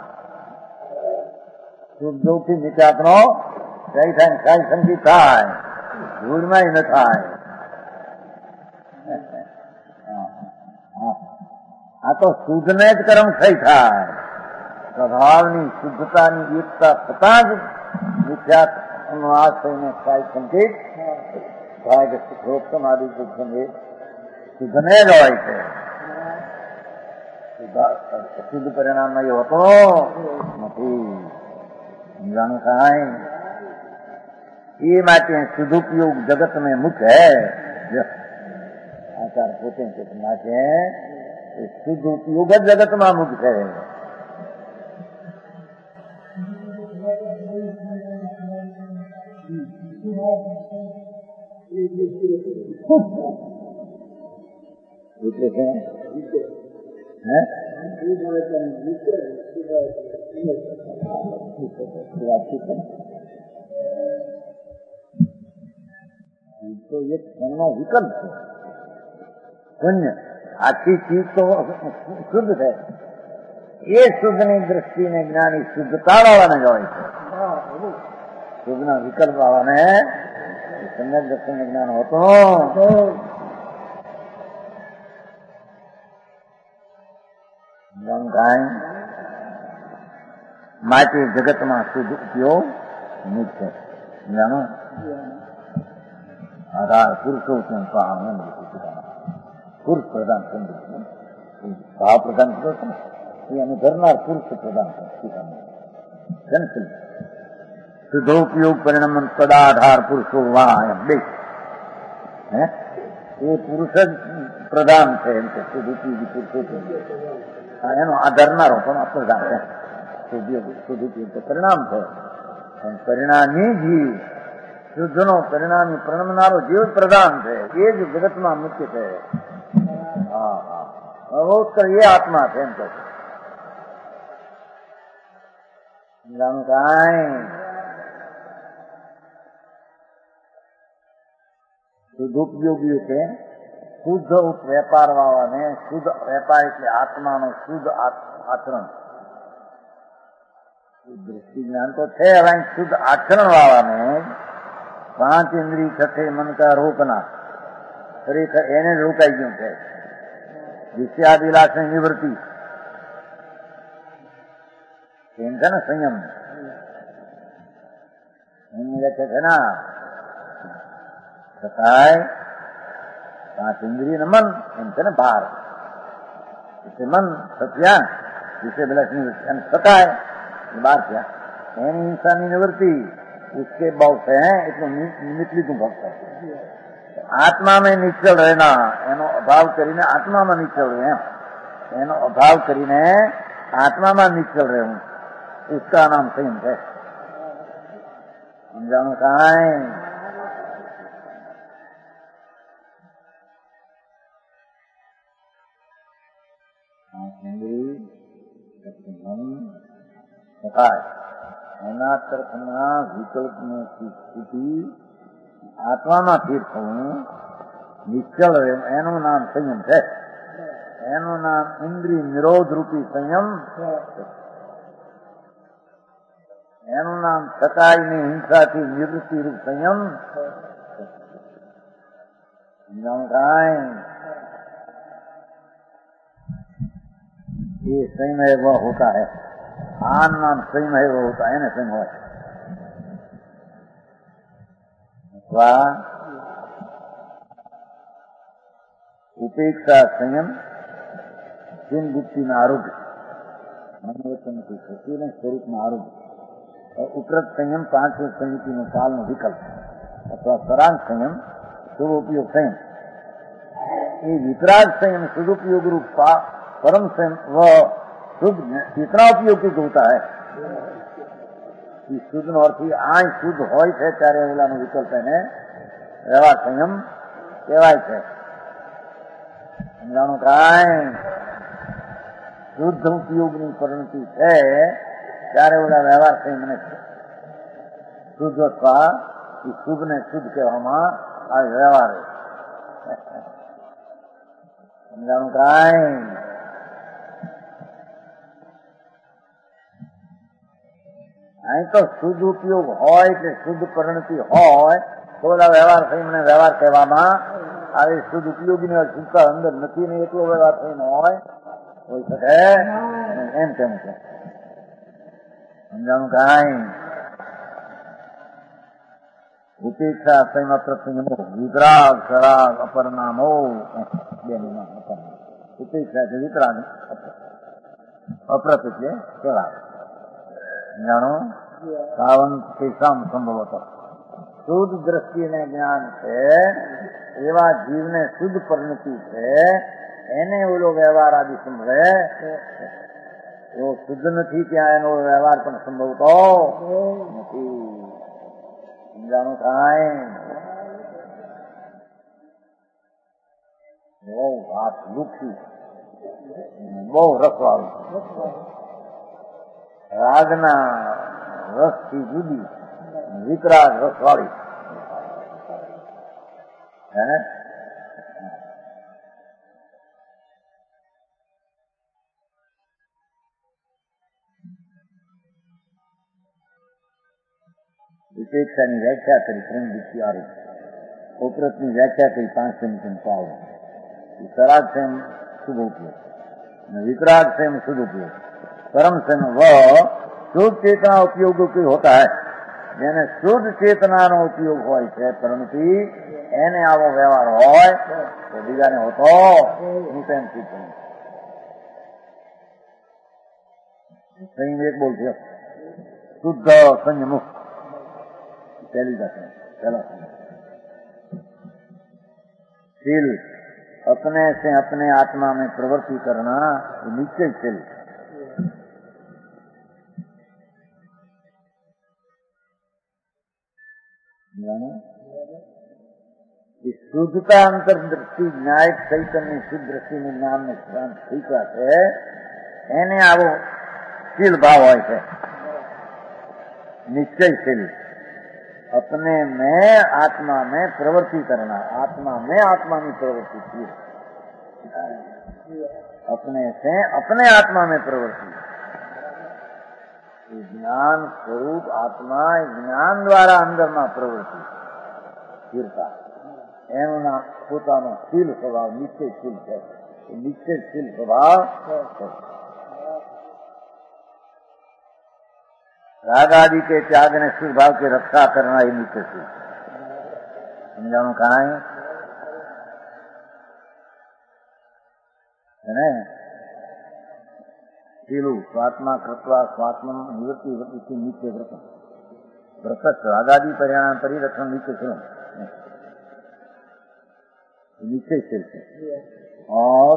શુદ્ધથી મિથ્યાત્મનો ક્ષય થાય, ક્ષય સંગીત થાય, ધૂળમાં ન થાય. આ તો શુદ્ધને જ કર્મ ક્ષય થાય. સ્વભાવની શુદ્ધતાની એકતા થતાં જ મિથ્યાત્મનો આ થઈને ક્ષય સંકેત થાય કે સુખોત્તમ આદિ સુખ સંકેત શુદ્ધને જ હોય છે. શુદ્ધ પરિણામમાં એ હોતો નથી. સમજાણું કાંઈ? એ માટે શુદ્ધોપયોગ જગત में मुख्य है. आचार पोते चेतना છે એ શુદ્ધ ઉપયોગ જ જગતમાં મુખ્ય છે. એટલે કે હે તો એક એનો વિકલ્પ છે. શૂન્ય આખી ચીજ તો શુદ્ધ છે. એ શુદ્ધની દ્રષ્ટિને જ્ઞાની શુદ્ધતા વાળાને જ હોય છે. શુદ્ધના વિકલ્પ વાળાને સમ્યક દર્શન જ્ઞાન હોતો માટે જગતમાં શુદ્ધ ઉપયોગ મુખ્ય. જાણો આધાર પુરુષોત્તમ આનંદ પુરુષ પ્રધાન સમજવું, ભાવ પ્રધાન કરો છો એ અમે કરનાર પુરુષ પ્રધાન શુદ્ધોપયોગ પરિણામ પદાધાર પુરુષો વા એમ બે હે એ પુરુષ જ પ્રધાન છે. એમ કે શુદ્ધ ઉપયોગી પુરુષો એનો આધારનારો પણ પ્રધાન છે. શુદ્ધ ઉપયોગ પરિણામ છે, પણ પરિણામી જીવ શુદ્ધનો પરિણામી પ્રણમનારો જીવ પ્રધાન છે. એ જ જગતમાં મુખ્ય છે. હા હા એ આત્મા છે. એમ કહે કાંઈ શુદ્ધ ઉપયોગી છે. શુદ્ધ વેપાર વાળાને શુદ્ધ વેપાર એટલે આત્માનો શુદ્ધ આચરણ. દૃષ્ટિ જ્ઞાન તો છે, હવે શુદ્ધ આચરણ વાળાને પાંચ ઇન્દ્રિય છઠ્ઠે મન કા રોકના ખરેખર એને જ રોકાઈ ગયું છે. વિષયાદિલાસની નિવૃત્તિ એમ છે ને સંયમ એમની વ્યાખ્યા છે ના છતાંય પાંચ ઇન્દ્રિય મન એમ છે ને બાર મન સત્યા વિષયભિલાસ નિવૃત્તિ અને છતાંય बार क्या यानी इंसानी निवृत्ति उसके भाव से है इतना निचली तुम भक्त आत्मा में निश्चल रहना एनो अभाव करीने आत्मा में निश्चल रहे एनो अभाव करीने आत्मा में निश्चल रहे हूं उसका नाम संयम है. समझानो कहाँ है? એના તરફના વિકલ્પની સ્થિતિ આત્મામાં સ્થિર થવું નિશ્ચલ રહેવું એનું નામ સંયમ છે. એનું નામ ઇન્દ્રિય નિરોધ રૂપી સંયમ. એનું નામ સકાયની હિંસાથી નિવૃત્તિ રૂપ સંયમ. સમજાણું કાંઈ ये संयम है वह होता है, आन नाम संयम है वो होता है ना संयम है अथवा उपेक्षा संयम जिन बुद्धि में आरोग्य मनोवचन की शक्ति ने स्वरूप में आरोग्य और उपरत संयम पांचवें समिति में काल में विकल्प अथवा सरांग संयम शुभ उपयोग संयम ये वितराग संयम सदुपयोग रूप परम संयम वह शुद्ध कितना उपयोगी होता है शुद्ध अर्थ आ शुद्ध हो ત્યારે ઓલાનો વિકલ્પ એને વ્યવહાર સંયમ કહેવાય છે. સમજાણું કાંઈ શુદ્ધ ઉપયોગની પરિણતિ છે ત્યારે ઓલા વ્યવહાર સંયમને શુદ્ધ અથવા શુભ ને શુદ્ધ કહેવામાં આવે વ્યવહાર. સમજાણું કાંઈ અહીં તો શુદ્ધ ઉપયોગ હોય એટલે શુદ્ધ પરિણતિ હોય તો બધા વ્યવહાર થઈને વ્યવહાર કહેવામાં આવે. શુદ્ધ ઉપયોગીની શુદ્ધતા અંદર નથી ને એટલો વ્યવહાર થઈને હોય હોઈ શકે એમ કેમ છે. સમજાણું કાંઈ ઉપેક્ષા સંયમ પ્રસંગમો વિતરાગ સરાગ અપરનામો બે અપરનામ ઉપેક્ષા છે વિતરાગ અપ્રત એટલે સરાગ. જાણો સાવન કેશામ સંભવત શુદ્ધ દ્રષ્ટિ ને જ્ઞાન છે એવા જીવને શુદ્ધ પરિણતિ છે એને ઓલો વ્યવહાર આદિ સંભળે એવો શુદ્ધ નથી ત્યાં એનો વ્યવહાર પણ સંભવતો નથી. જાણું કાંઈ બહુ વાત લુખી બહુ રસવાળું રાગના રસથી જુદી વિતરાગ રસવાળી હે વિપેક્ષાની વ્યાખ્યા કરી ત્રણ દીક્ષી આરોપ ઉપરતની વ્યાખ્યા કરી પાંચ સમિતિ પાવ સરાગ સંયમ શુભ ઉપયોગ वितराग संयम शुद्ध उपयोग परम संयम वह शुद्ध चेतना उपयोग होता है जेने शुद्ध चेतना नो उपयोग होय छे परंतु एने आवो व्यवहार होय तो बीजाने होतो नितेन चेतन संयम एक बोल दिया शुद्ध संयम पहली बात है चलो शील अपने से अपने आत्मा में प्रवृत्ति करना निश्चय शील इस शुद्धता अंतर्दृष्टि न्यायिक चैतन्य शुद्ध दृष्टि में ज्ञान में शांत स्वीकार है एने आवो शील भाव है निश्चय शील अपने में आत्मा में प्रवृत्ति करना आत्मा में आत्मा में प्रवृत्ति की अपने से अपने आत्मा में प्रवृत्ति ज्ञान स्वरूप आत्मा ज्ञान द्वारा अंदर में प्रवृत्ति स्थिरता एनु नाम पोतानो शील स्वभाव निश्चयशील है निश्चयशील स्वभाव राग आदि के त्याग ने शुद्ध भाव की रक्षा करना ही नित्य शील समझानो कहाँ है शीलु स्वात्मा कृत्वा स्वात्म निवृत्ति वृत्ति नित्य व्रत व्रत रागादि परिणाम परिरक्षण नित्य शील निश्चय शील और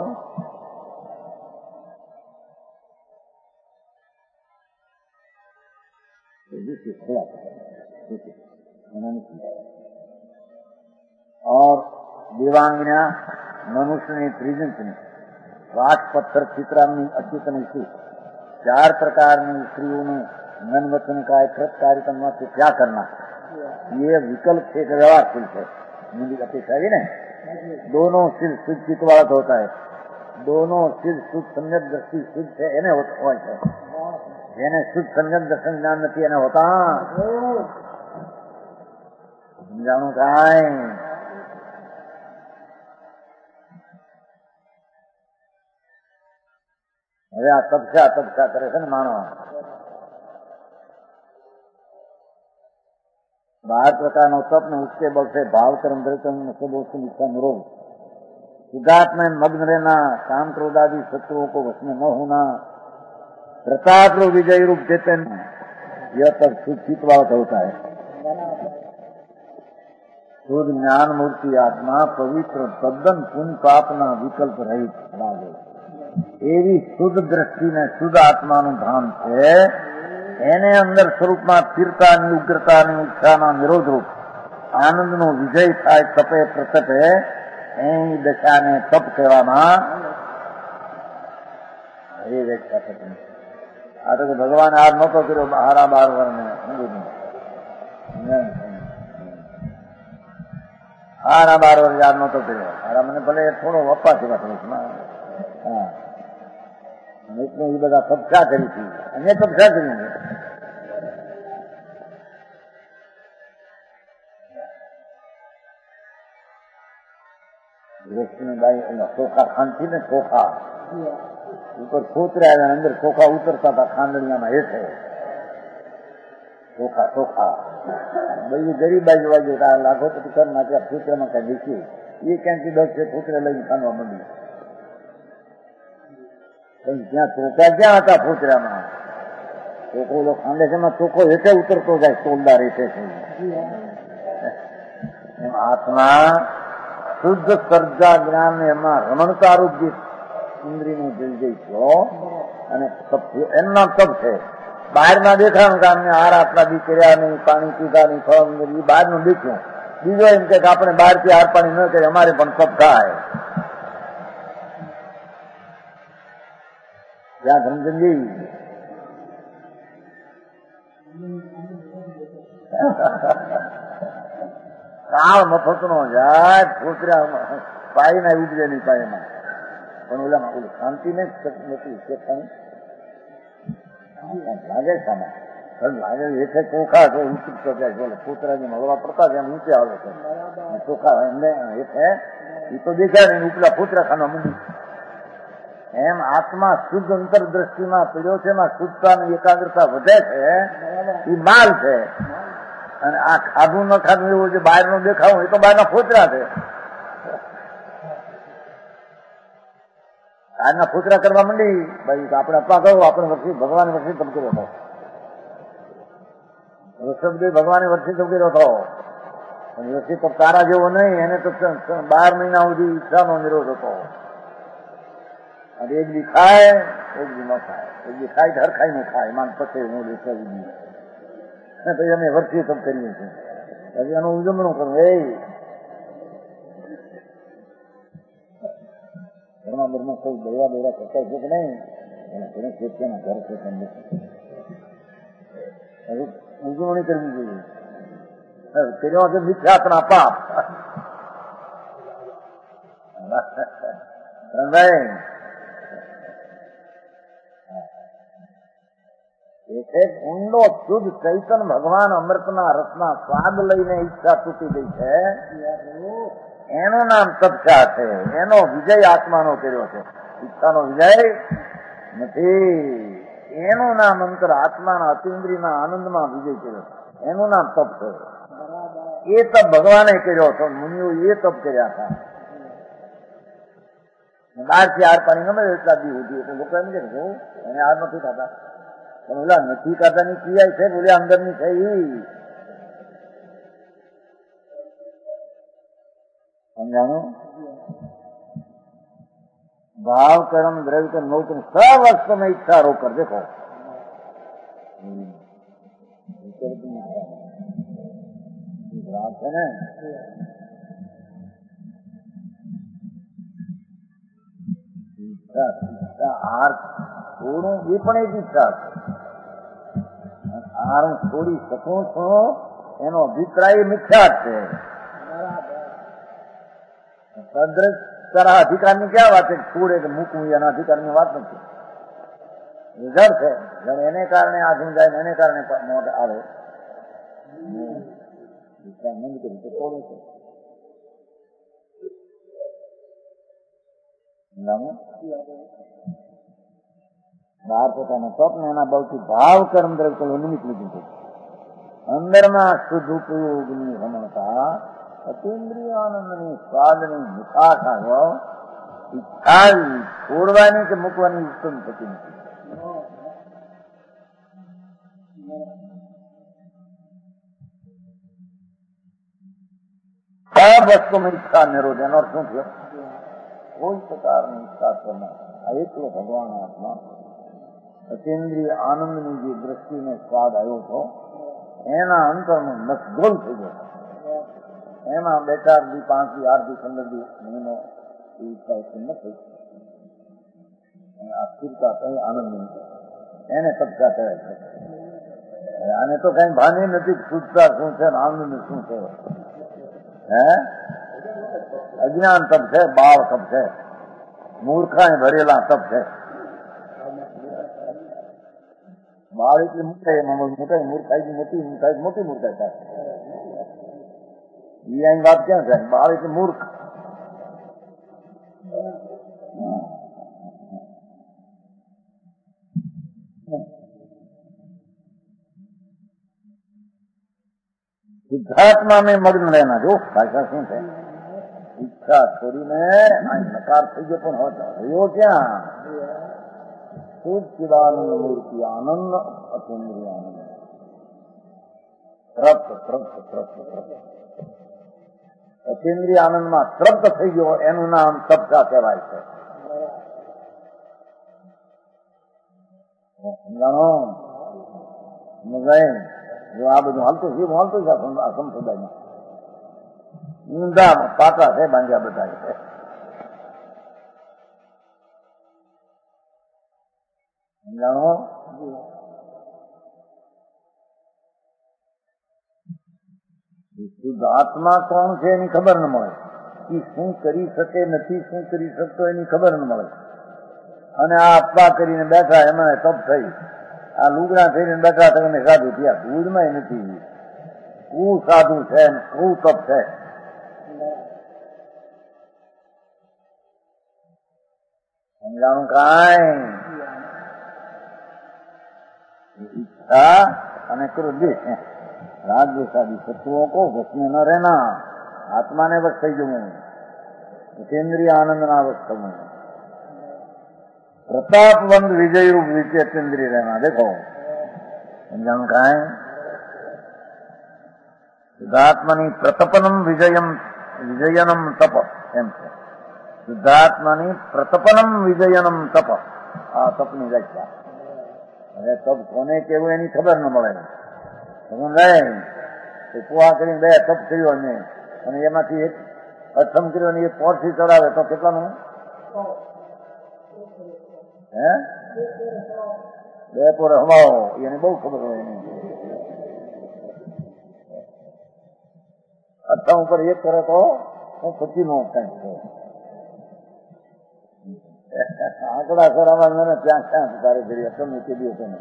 और देवांगना मनुष्य ने त्रिजंत ने राख पत्थर चित्रामणि अच्युतन चार प्रकार में स्त्रियों ने मन वचन का कृत कार्यक्रम से क्या करना ये विकल्प से व्यवहार शील है मुझे अपेक्षा है ना दोनों शील शुद्ध चित्त वाला होता है दोनों शील शुद्ध संगत दृष्टि शुद्ध है एने होता है જેને શુદ્ધ સંગત દર્શન જ્ઞાન નથી એને હોતા સમજાણું કાંઈ હવે આ તપસ્યા તપસ્યા કરે છે ને માણસ, बार प्रकार तप ने उसके बल से भाव कर्म द्रव्यम सब उसकी निष्ठा निरोध, सिद्धार्थ में मग्न रहना, काम क्रोध आदि शत्रुओं को वश में न होना, प्रताप रूप विजय रूप चेतन, यह तब सुचित वाला होता है। शुद्ध ज्ञान मूर्ति आत्मा पवित्र तद्दन पुण्य पापना विकल्प रहित लागे एवी शुद्ध दृष्टि ने शुद्ध आत्मा नु धाम है। એને અંદર સ્વરૂપમાં સ્થિરતાની ઉગ્રતાની ઈચ્છાના નિરોધ રૂપ આનંદનો વિજય થાય તપે પ્રતપે એની દશાને તપ કહેવામાં એ વ્યાખ્યા થતી નથી। આ તો ભગવાન હાર નહોતો કર્યો હારા બાર વર્ષને હારા બાર વર્ષ યાદ નહોતો કર્યો હારા મને ભલે થોડો વપ્પા થયા થોડુંક હા એટલે એ બધા તપસ્યા કરી હતી અને તપસ્યા કરી લક્ષ્મીબાઈ એના ચોખા ખાંડતી ને ચોખા ઉપર છોતરે આવ્યા અંદર ચોખા ઉતરતા હતા ખાંડણીયામાં હેઠે ચોખા ચોખા બધી ગરીબ બાજુ બાજુ લાખો પછી કર નાખ્યા છોતરામાં કઈ નીકળી એ ક્યાંથી દસ છે છોતરે લઈને ખાંડવા માંડી ત્યાં ચોખા ક્યાં હતા ફોતરામાં ચોખ્ખો ખાંડે છે એમાં ચોખ્ખો હેઠે ઉતરતો જાય તોલદાર હેઠે છે આત્મા શુદ્ધ સર્જા જ્ઞાન એમાં રમણતારૂપ જે ઇન્દ્રિયનું જઈ ગયો અને એમના તપ છે બહારના દેખાવાનું કે અમને હાર આટલા દી કર્યા નહીં પાણી પીધા નહીં ફળ એ બહારનું દેખ્યું બીજો એમ કે આપણે બહારથી હાર પાણી ન કરીએ અમારે પણ તપ થાય ત્યાં ધનચંદી કાળ મફત નો જાય છોકરા પાય ના ઉજવે નહીં પાયમાં પણ ઓલામાં ઓલું શાંતિ ને નથી લાગે સામા લાગે હેઠે ચોખા તો ઉચકતો જાય બોલે છોકરાની મળવા પડતા એમ ઊંચે આવે છે ચોખા એમને હેઠે એ તો દેખાય ને ઉપલા ફોતરા ખાના મૂકી એમ આત્મા શુદ્ધ અંતર દ્રષ્ટિમાં પીડ્યો છે એમાં શુદ્ધતાની એકાગ્રતા વધે છે એ માલ છે અને આ ખાધું ન ખાધું એવું જે બહાર નું દેખાવું એ તો બહારના ફોતરા છે બહારના ફોતરા કરવા માંડી ભાઈ આપણે અપા કહું આપણે વર્ષી ભગવાન વર્ષી ધમકેલો હતો ઋષભદેવ ભગવાને વર્ષી ધમકેલો હતો વર્ષી તો તારા જેવો નહીં એને તો બાર મહિના સુધી ઈચ્છાનો નિરોધ હતો અને એક દી ખાય એક દી ન ખાય એક દી ખાય હર ખાઈ નું ખાય માન પતે હું પછી અમે વર્ષીએ તપ કરીએ છીએ પછી એનું ઉજવણું કરવું એ ઘરમાં ઘરમાં કોઈ દયા દયા કરતા છે કે નહીં એને ઘણી ખેતીના ઘર છે ઉજવણી કરવી જોઈએ કર્યો છે મિથ્યાત્મા પાપ રંગાઈ એટલે ઊંડો શુદ્ધ ચૈતન ભગવાન અમૃતના રસના સ્વાદ લઈને ઈચ્છા તૂટી ગઈ છે એનું નામ તપસ્યા છે એનો વિજય આત્માનો કર્યો છે ઈચ્છાનો વિજય નથી એનું નામ અંતર આત્માના અતિન્દ્રિયના આનંદમાં વિજય કર્યો એનું નામ તપ છે એ તપ ભગવાને કર્યો હતો મુનિઓ એ તપ કર્યા હતા બહાર થી આર પાણી ગમે એટલા દી હતી એટલે લોકો એમ કે એને આર નથી ખાતા પણ ઓલા નથી ખાતાની ક્રિયા છે બોલે અંદરની છે એ સમજાણું भाव कर्म द्रव्य के नौकरी सब वस्तु में इच्छा रोक कर देखो है ना ઈચ્છા ઈચ્છા હાર છોડું એ પણ એક ઈચ્છા છે હાર હું છોડી શકું છું એનો અભિપ્રાય મિથ્યા છે સદ્રશ તારા અધિકારની ક્યાં વાત છે છોડે કે મૂકવું એના અધિકારની વાત નથી જળ છે જળ એને કારણે આ સમજાય એને કારણે મોઢ આવે મંદ કરી તો છોડે છે બહાર પોતાનો તપ ને એના બળથી ભાવ કર્મ દ્રવ્ય ચલો નિમિત્ત લીધું છે. અંદરમાં શુદ્ધ ઉપયોગની રમણતા અતિન્દ્રિય આનંદની સ્વાદની મીઠાશ આવ્યો ઈચ્છા છોડવાની કે મૂકવાની ઉત્તમ થતી નથી. આ વસ્તુમાં ઈચ્છા નિરોધ એનો અર્થ શું થયો? કોઈ પ્રકારની ઈચ્છા કરનાર આ એકલો ભગવાન આત્મા અતિન્દ્રિય આનંદની જે દ્રષ્ટિને સ્વાદ આવ્યો હતો એના અંતરમાં મશગુલ થઈ ગયો. એમાં બે ચાર દી પાંચ દી આઠ દી પંદર દી મહિનો ઈચ્છા ઉત્પન્ન થઈ આ સ્થિરતા કઈ આનંદ નથી એને તબકા કહેવાય છે. આને તો કઈ ભાની નથી શુદ્ધતા શું છે આનંદ શું છે. હે અજ્ઞાન તપ છે, બાળ તપ છે, મૂર્ખાએ ભરેલા તપ છે. બાળ એટલે મૂર્ખાઈ મોટાઈ મૂર્ખાઈ મોટી મૂર્ખાઈ મોટી મૂર્ખાઈ થાય. એ અહીં વાત ક્યાં છે? બાળ એટલે મૂર્ખ. શુદ્ધાત્મા में मग्न रहना. जो भाषा શું છે? ઈચ્છા છોડીને અહીં નકાર થઈ ગયો પણ હોતો રહ્યો ક્યાં? શુદ્ધ ચિદાનંદ મૂર્તિ આનંદ અતિન્દ્રિય આનંદ તૃપ્ત તૃપ્ત તૃપ્ત તૃપ્ત અતિન્દ્રિય આનંદમાં તૃપ્ત થઈ ગયો એનું નામ તપકા કહેવાય છે. સમજાણો? સમજાય? જો આ બધું હાલતું છે હાલતું છે આ સંપ્રદાયમાં ઊંધા પાકા છે બાંધ્યા બધા છે. સમજાણો? શુદ્ધ આત્મા કોણ છે એની ખબર ન મળે. એ શું કરી શકે નથી શું કરી શકતો એની ખબર ન મળે. અને આ અપવા કરીને બેઠા એમાં તપ થઈ આ લુગડા થઈને બેઠા તમે સાધુ થયા. દૂધમાં નથી. કુ સાધુ છે કુ તપ છે. સમજાણું? કાંઈ ઈચ્છા અને ક્રોધ રાગ દેશાદી શત્રુઓ કો વશ में न रहना. આત્માને વશ થઈ જવું. અતિન્દ્રિય આનંદના વશ થવું. प्रतापवंत विजय रूप विचेतेंद्रिय रहना. देखो समझाणु काय શુદ્ધાત્માની પ્રતપનમ વિજયમ વિજયનમ તપ એમ છે. શુદ્ધાત્માની પ્રતપનમ વિજયનમ તપ આ તપની વ્યાખ્યા. હવે તપ કોને કેવું એની ખબર ન મળે. સમજાય? પોવા કરીને બે તપ કર્યો અને એમાંથી એક અઠમ કર્યો અને એક પોરથી ચડાવે તો કેટલાનું? હે બે પોરે હવાઓ એને બહુ ખબર હોય. એને અઠમ ઉપર એક કરે તો પછી નો કઈ આંકડા સરામાં મને ત્યાં ક્યાં તારે ઘડી અઠમ મૂકી દો તમે.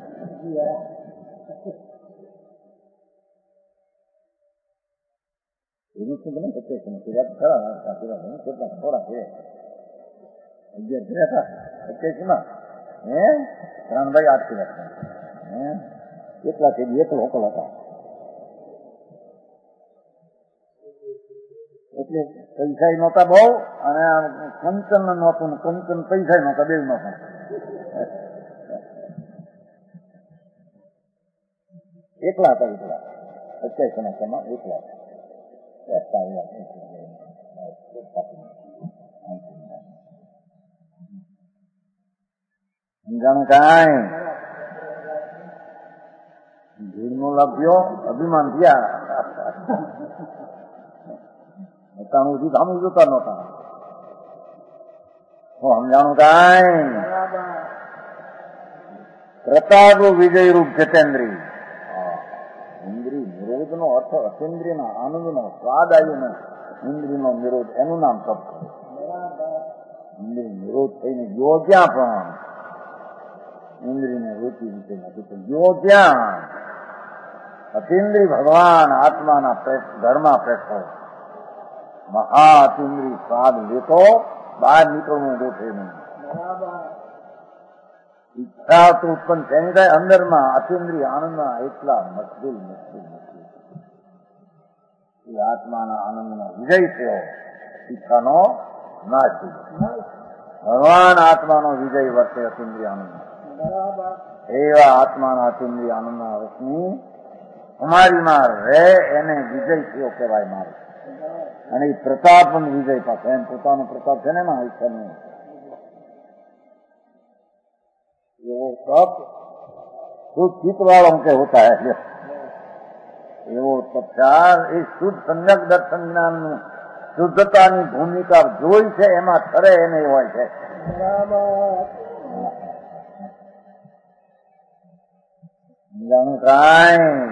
એનું શું બને પચીસ નથી ખરા કેટલા થોડા છે અગિયાર પચીસ માં હે ત્રણ ભાઈ આઠ કિલો હે એટલા કે એકલો હોકલ હતા. એટલે પૈસા નહોતા બહુ અને કંચન નહોતું કંચન પૈસા નહોતા બે નહોતા. એકલા હતા એકલા પચાસ સમસ્યામાં એકલા. સમજાણું? કાંઈ ભીડ નો લાભ્યો અભિમાન થયા. પોતાનું ધામું જોતા નહોતા. સમજાણું? કાંઈ પ્રતાપ વિજય રૂપ ચેતેન્દ્રિય. ઇન્દ્રિય નિરોધ નો અર્થ અતિન્દ્રિય ના આનંદ નો સ્વાદ આવ્યો ને ઇન્દ્રિય નો નિરોધ એનું નામ તપ. ઇન્દ્રિય નિરોધ થઈને ગયો ક્યાં? પણ ઇન્દ્રિયને રૂચિ વિશે નથી ગયો ક્યાં? અતિન્દ્રિય ભગવાન આત્માના ઘરમાં પેઠો મહા અતિન્દ્રિય સ્વાદ લેતો બહાર નીકળવું ગોઠે નહીં. ઈચ્છા તો ઉત્પન્ન તેની થાય અંદરમાં અતિન્દ્રિય આનંદમાં એટલા મશગુલ મશગુલ મશગુલ એ આત્માના આનંદનો વિજય થયો, ઈચ્છાનો નાશ થયો. ભગવાન આત્માનો વિજય વર્તે અતિન્દ્રિય આનંદમાં. એવા આત્માના અતિન્દ્રિય આનંદના રસની અમારીમાં રહે એને વિજય થયો કહેવાય મારે. અને એ પ્રતાપ વિજય પાસે એમ પોતાનો પ્રતાપ છે ને એમાં ઈચ્છા નહીં. એવો તપ શુદ્ધ ચિત્ત વાળો કે હોતા હે, એવો તપચાર એ શુદ્ધ સમ્યક દર્શન જ્ઞાનનું શુદ્ધતાની ભૂમિકા જોઈ છે એમાં ઠરે એને હોય છે. જાણું કાંઈ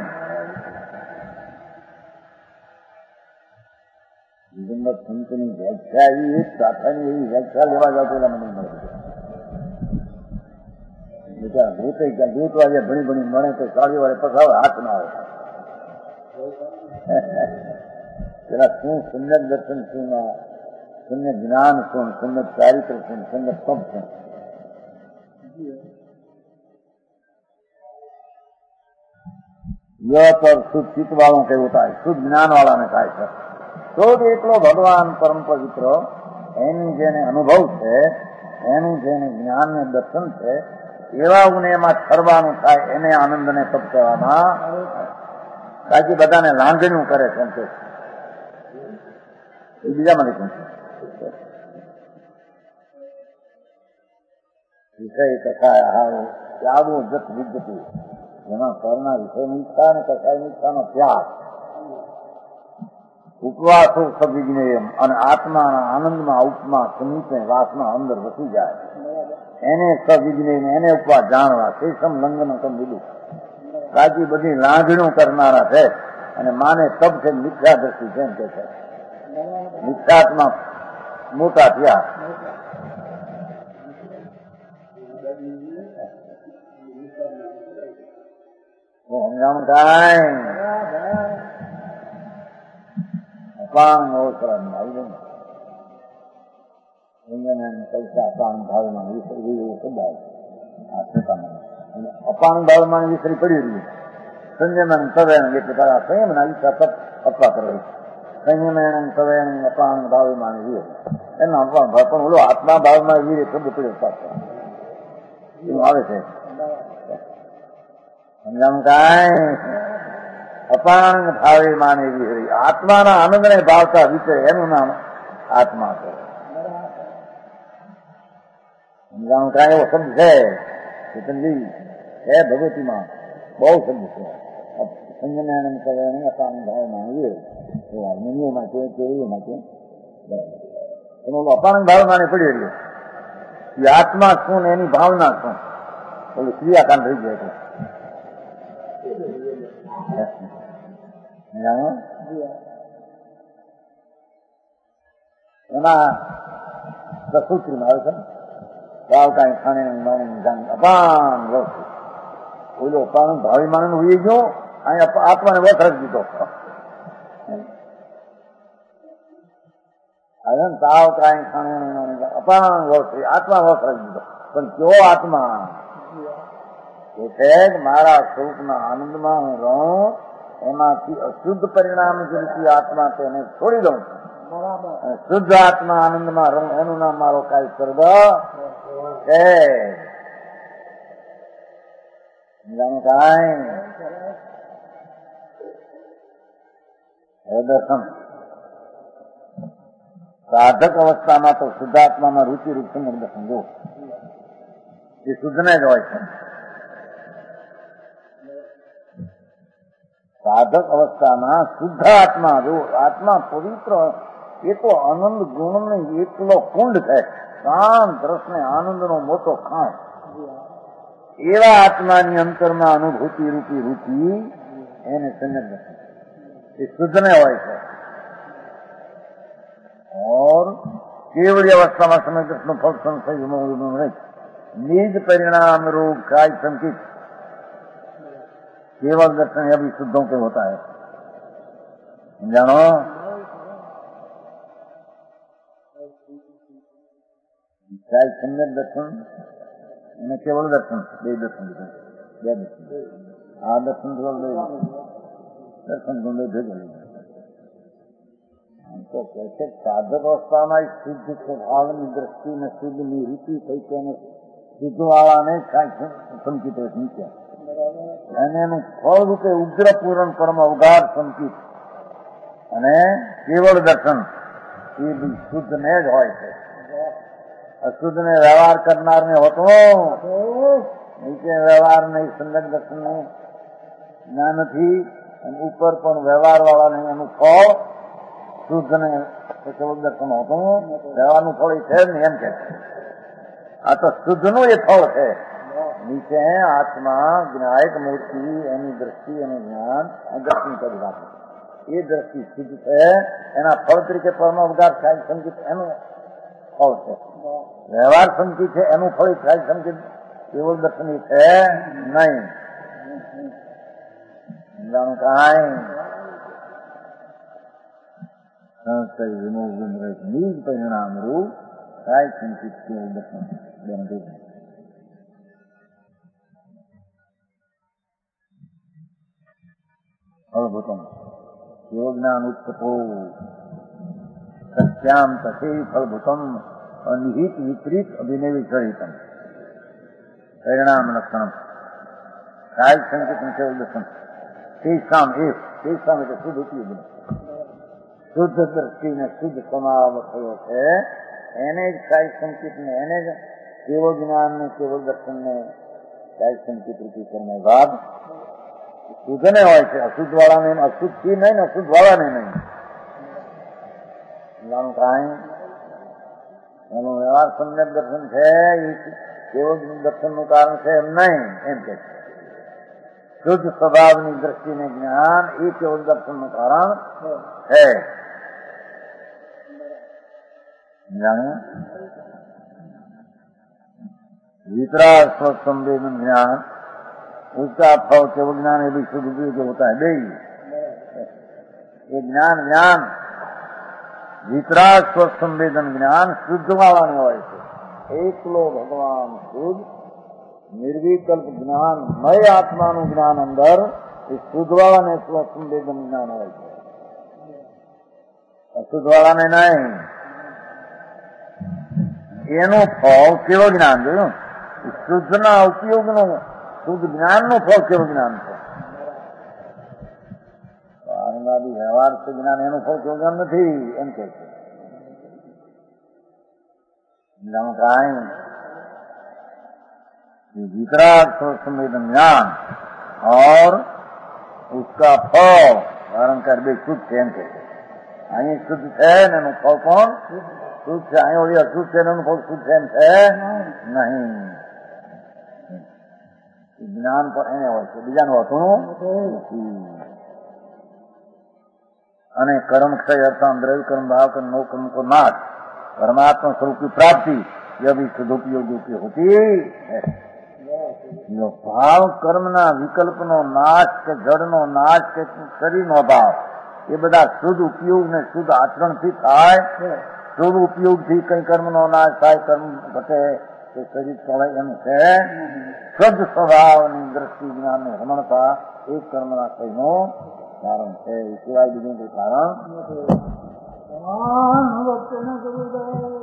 દિગંબર સંતની વ્યાખ્યા એવી એક સાથાની એવી વ્યાખ્યા લેવા જાવ પેલા મને મળે બેટા ગોતે ગયા ગોતવા ગયા ભણી ભણી મળે તો સાડી વાળે પસાવે હાથ ના આવે. પેલા શું સુંદર દર્શન શું સુંદર જ્ઞાન શું સુંદર ચારિત્ર શું સુંદર તપ શું યહ પર શુદ્ધ ચિત્ત વાળું કેવું થાય, શુદ્ધ જ્ઞાન વાળાને થાય છે. શુદ્ધ એટલો ભગવાન પરમ પવિત્ર એની જેને અનુભવ છે, એનું જેને જ્ઞાન ને દર્શન છે એવા ગુને એમાં ઠરવાનું થાય એને આનંદને તપ કહેવામાં. બાકી બધાને લાંગણીઓ કરે છે એમ કે એ બીજા માટે કેમ છે વિષય કસાય આહાર ત્યાગો જત વિદ્યતિ જેમાં કરના વિષયની ઈચ્છા અને કસાયની ઈચ્છાનો ત્યાગ, ઉપવાસો સદવિજ્ઞેયમ અને આત્માના આનંદમાં ઉપમા સમીપે વાસના અંદર વસી જાય એને સદવિજ્ઞેય એને ઉપવાસ જાણવા શેષમ લંઘન કમ વિદું. બાકી બધી લાગણીઓ કરનારા છે અને માને તબ છે મિથ્યા દ્રષ્ટિ છે એમ કે છે. મિથ્યાત્મા મોટા થયા. સમજાણું કાંઈ અપાંગ અવસર આવી જાય પૈસા અપાંગ ભાવમાં વિસરી એવું કદાચ આ પોતામાં અપાંગ ભાવમાં વિસરી પડી રહ્યું. સંયમન સવેણ એટલે તારા સંયમના ઈચ્છા તપ અપવા કરે. સંયમન સવેણ અપાંગ ભાવમાં વીર એના અપાંગ ભાવ પણ ઓલો આત્મા ભાવમાં વીર શબ્દ પડ્યો પાછો એવું આવે છે. સમજાણું કાંઈ અપાંગ ભાવે માને વિહરી આત્માના આનંદને ભાવતા વિચરે એનું નામ આત્મા છે. સમજાણું કાંઈ એવો શબ્દ છે ચેતનજી છે ભગવતીમાં બહુ શબ્દ છે. સંજ્ઞાનંદ કરે અપાંગ ભાવે માને વિહરી નિયમમાં છે કેવીમાં છે એનો અપાંગ ભાવ માને પડી રહ્યો એ આત્મા શું ને એની ભાવના શું ઓલું ક્રિયાકાંડ થઈ જાય છે. એમાં સસૂત્રીમાં આવે છે ભાવ કાંઈ ખાણે અપાન વસ્તુ ઓલો અપાન ભાવી માનવ હોઈ ગયો અહીં આત્માને વખરજ દીધો. તાવ કાંઈ ખાણે અપાન વસ્તુ આત્મા વખરજ દીધો પણ કયો આત્મા એટલે મારા સ્વરૂપના આનંદમાં હું રહું એમાંથી અશુદ્ધ પરિણામ જેવી આત્મા તેને છોડી દઉં છું. શુદ્ધ આત્મા આનંદમાં રહું એનું નામ મારો કાંઈ સ્વર્ગ છે. જાણું કાંઈ દર્શન સાધક અવસ્થામાં તો શુદ્ધાત્મામાં રૂચિ રૂપ સંગમ દર્શન જો એ શુદ્ધને જ હોય છે. સાધક અવસ્થામાં શુદ્ધ આત્મા જો આત્મા પવિત્ર એ તો આનંદ ગુણ એકલો કુંડ છે, શાંત રસને આનંદનો મોટો ખાણ. એવા આત્માની અંતરમાં અનુભૂતિ રૂપી રૂચિ એને સંયમ એ શુદ્ધને હોય છે. और केवली अवस्था में समय कृष्ण फल संशय नहीं निज परिणाम रूप काय संकित केवल दर्शन अभी शुद्धों के होता है. जानो काय सम्यक दर्शन એને કેવળ દર્શન, બે દર્શન બે દર્શન આ દર્શન કેવળ બે દર્શન ગુંડે ભેગા તો કે સાધક અવસ્થામાં શુદ્ધ સ્વભાવની દ્રષ્ટિને શુદ્ધ નિવૃત્તિ થઈ તેને શુદ્ધવાળાને કાંઈ સંકિત નીચે અને એનું ફળ રૂપે ઉગ્ર પૂરણ કર્મ અવગાર સંકિત અને કેવળ દર્શન એ બી શુદ્ધ ને જ હોય છે. અશુદ્ધ ને વ્યવહાર કરનારને હોતો નીચે વ્યવહાર નહીં, સંગત દર્શન નહીં, જ્ઞાન નથી અને ઉપર પણ વ્યવહાર વાળા નહીં, એનું ફળ શુદ્ધ ને કેવળ દર્શન હોતું. વ્યવહારનું ફળ એ છે જ નહીં એમ કે આ તો શુદ્ધનું એ ફળ છે. નીચે આત્મા જ્ઞાયક મૂર્તિ એની દ્રષ્ટિ અને જ્ઞાન દર્શન કરી રાખે એ દ્રષ્ટિ શુદ્ધ છે. એના ફળ તરીકે પરમ અવગાર થાય સંકિત એનું ફળ છે. વ્યવહાર સંકિત છે એનું ફળ થાય સંકિત કેવળ દર્શન છે નહીં. જાણું કાંઈ સંસ્થા વિમોચન નિજ પરિણામ રૂપ કાંઈ સંકિત કેવળ દર્શન બેન ફળભૂતમ યોજ્ઞાન ઉત્પતો સત્યામ તથે ફળભૂતમ અનિહિત વિપરીત અભિનય વિસહિતમ પરિણામ લક્ષણમ કાય સંકેત કેવળ દર્શન તેસામ એક તેસામ એટલે શુદ્ધ ઉપયોગ શુદ્ધ દ્રષ્ટિને શુદ્ધ સમાવ થયો છે એને જ કાય સંકેત ને એને જ કેવળ જ્ઞાન ને કેવળ દર્શન ને કાય સંકેત રૂપી કરને બાદ શુદ્ધ ને હોય છે. અશુદ્ધ વાળા ને અશુદ્ધ થી નહીં ને અશુદ્ધ વાળા ને નહીં. કાંઈ એનું વ્યવહાર સમ્યક દર્શન છે એ કેવળ દર્શન નું કારણ છે એમ નહીં એમ કે શુદ્ધ સ્વભાવની દ્રષ્ટિને જ્ઞાન એ કેવળ દર્શન નું કારણ છે. જાણે वितराग संवेदन ज्ञान उसका फल केवल ज्ञान ये भी शुद्ध उपयोग होता है दे ये ज्ञान ज्ञान वितराग संवेदन ज्ञान शुद्ध वाला नहीं હોય છે. એકલો ભગવાન શુદ્ધ નિર્વિકલ્પ જ્ઞાન મય આત્માનું જ્ઞાન અંદર એ શુદ્ધ વાળાને સંવેદન જ્ઞાન હોય છે, અશુદ્ધ વાળાને નહીં. એનું ફળ કેવો જ્ઞાન જોયું શુદ્ધના ઉપયોગનું શુદ્ધ જ્ઞાનનું ફળ કેવું જ્ઞાન છે. આનંદાદી વ્યવહાર છે જ્ઞાન એનું ફળ કેવું જ્ઞાન નથી એમ કે છે. કાંઈ वितराग संवेदन ज्ञान और उसका फल धारण कर भी शुद्ध है एम के અહીં શુદ્ધ છે ને એનું ફળ પણ શુદ્ધ છે. અહીં ઓળી અશુદ્ધ છે એનું ફળ શુદ્ધ છે એમ છે નહીં. જ્ઞાન પણ એને હોય છે, બીજાનું હોતું નથી. અને कर्म क्षय अर्थात द्रव्य कर्म भाव कर्म नो कर्म को नाश परमात्मा स्वरूप की प्राप्ति यह भी सदुपयोगी की होती है. जो भाव कर्म ना विकल्प नो नाश के जड़ नो नाश के शरीर नो भाव ये બધા શુદ્ધ ઉપયોગ ને શુદ્ધ આચરણ થી થાય. શુદ્ધ ઉપયોગ થી કઈ કર્મ નો નાશ થાય, કર્મ ઘટે તો શરીર ચડે એમ છે. શુદ્ધ સ્વભાવની દ્રષ્ટિ જ્ઞાન ને રમણતા એક કર્મના કઈનું કારણ છે, સિવાય બીજું કોઈ કારણ નથી.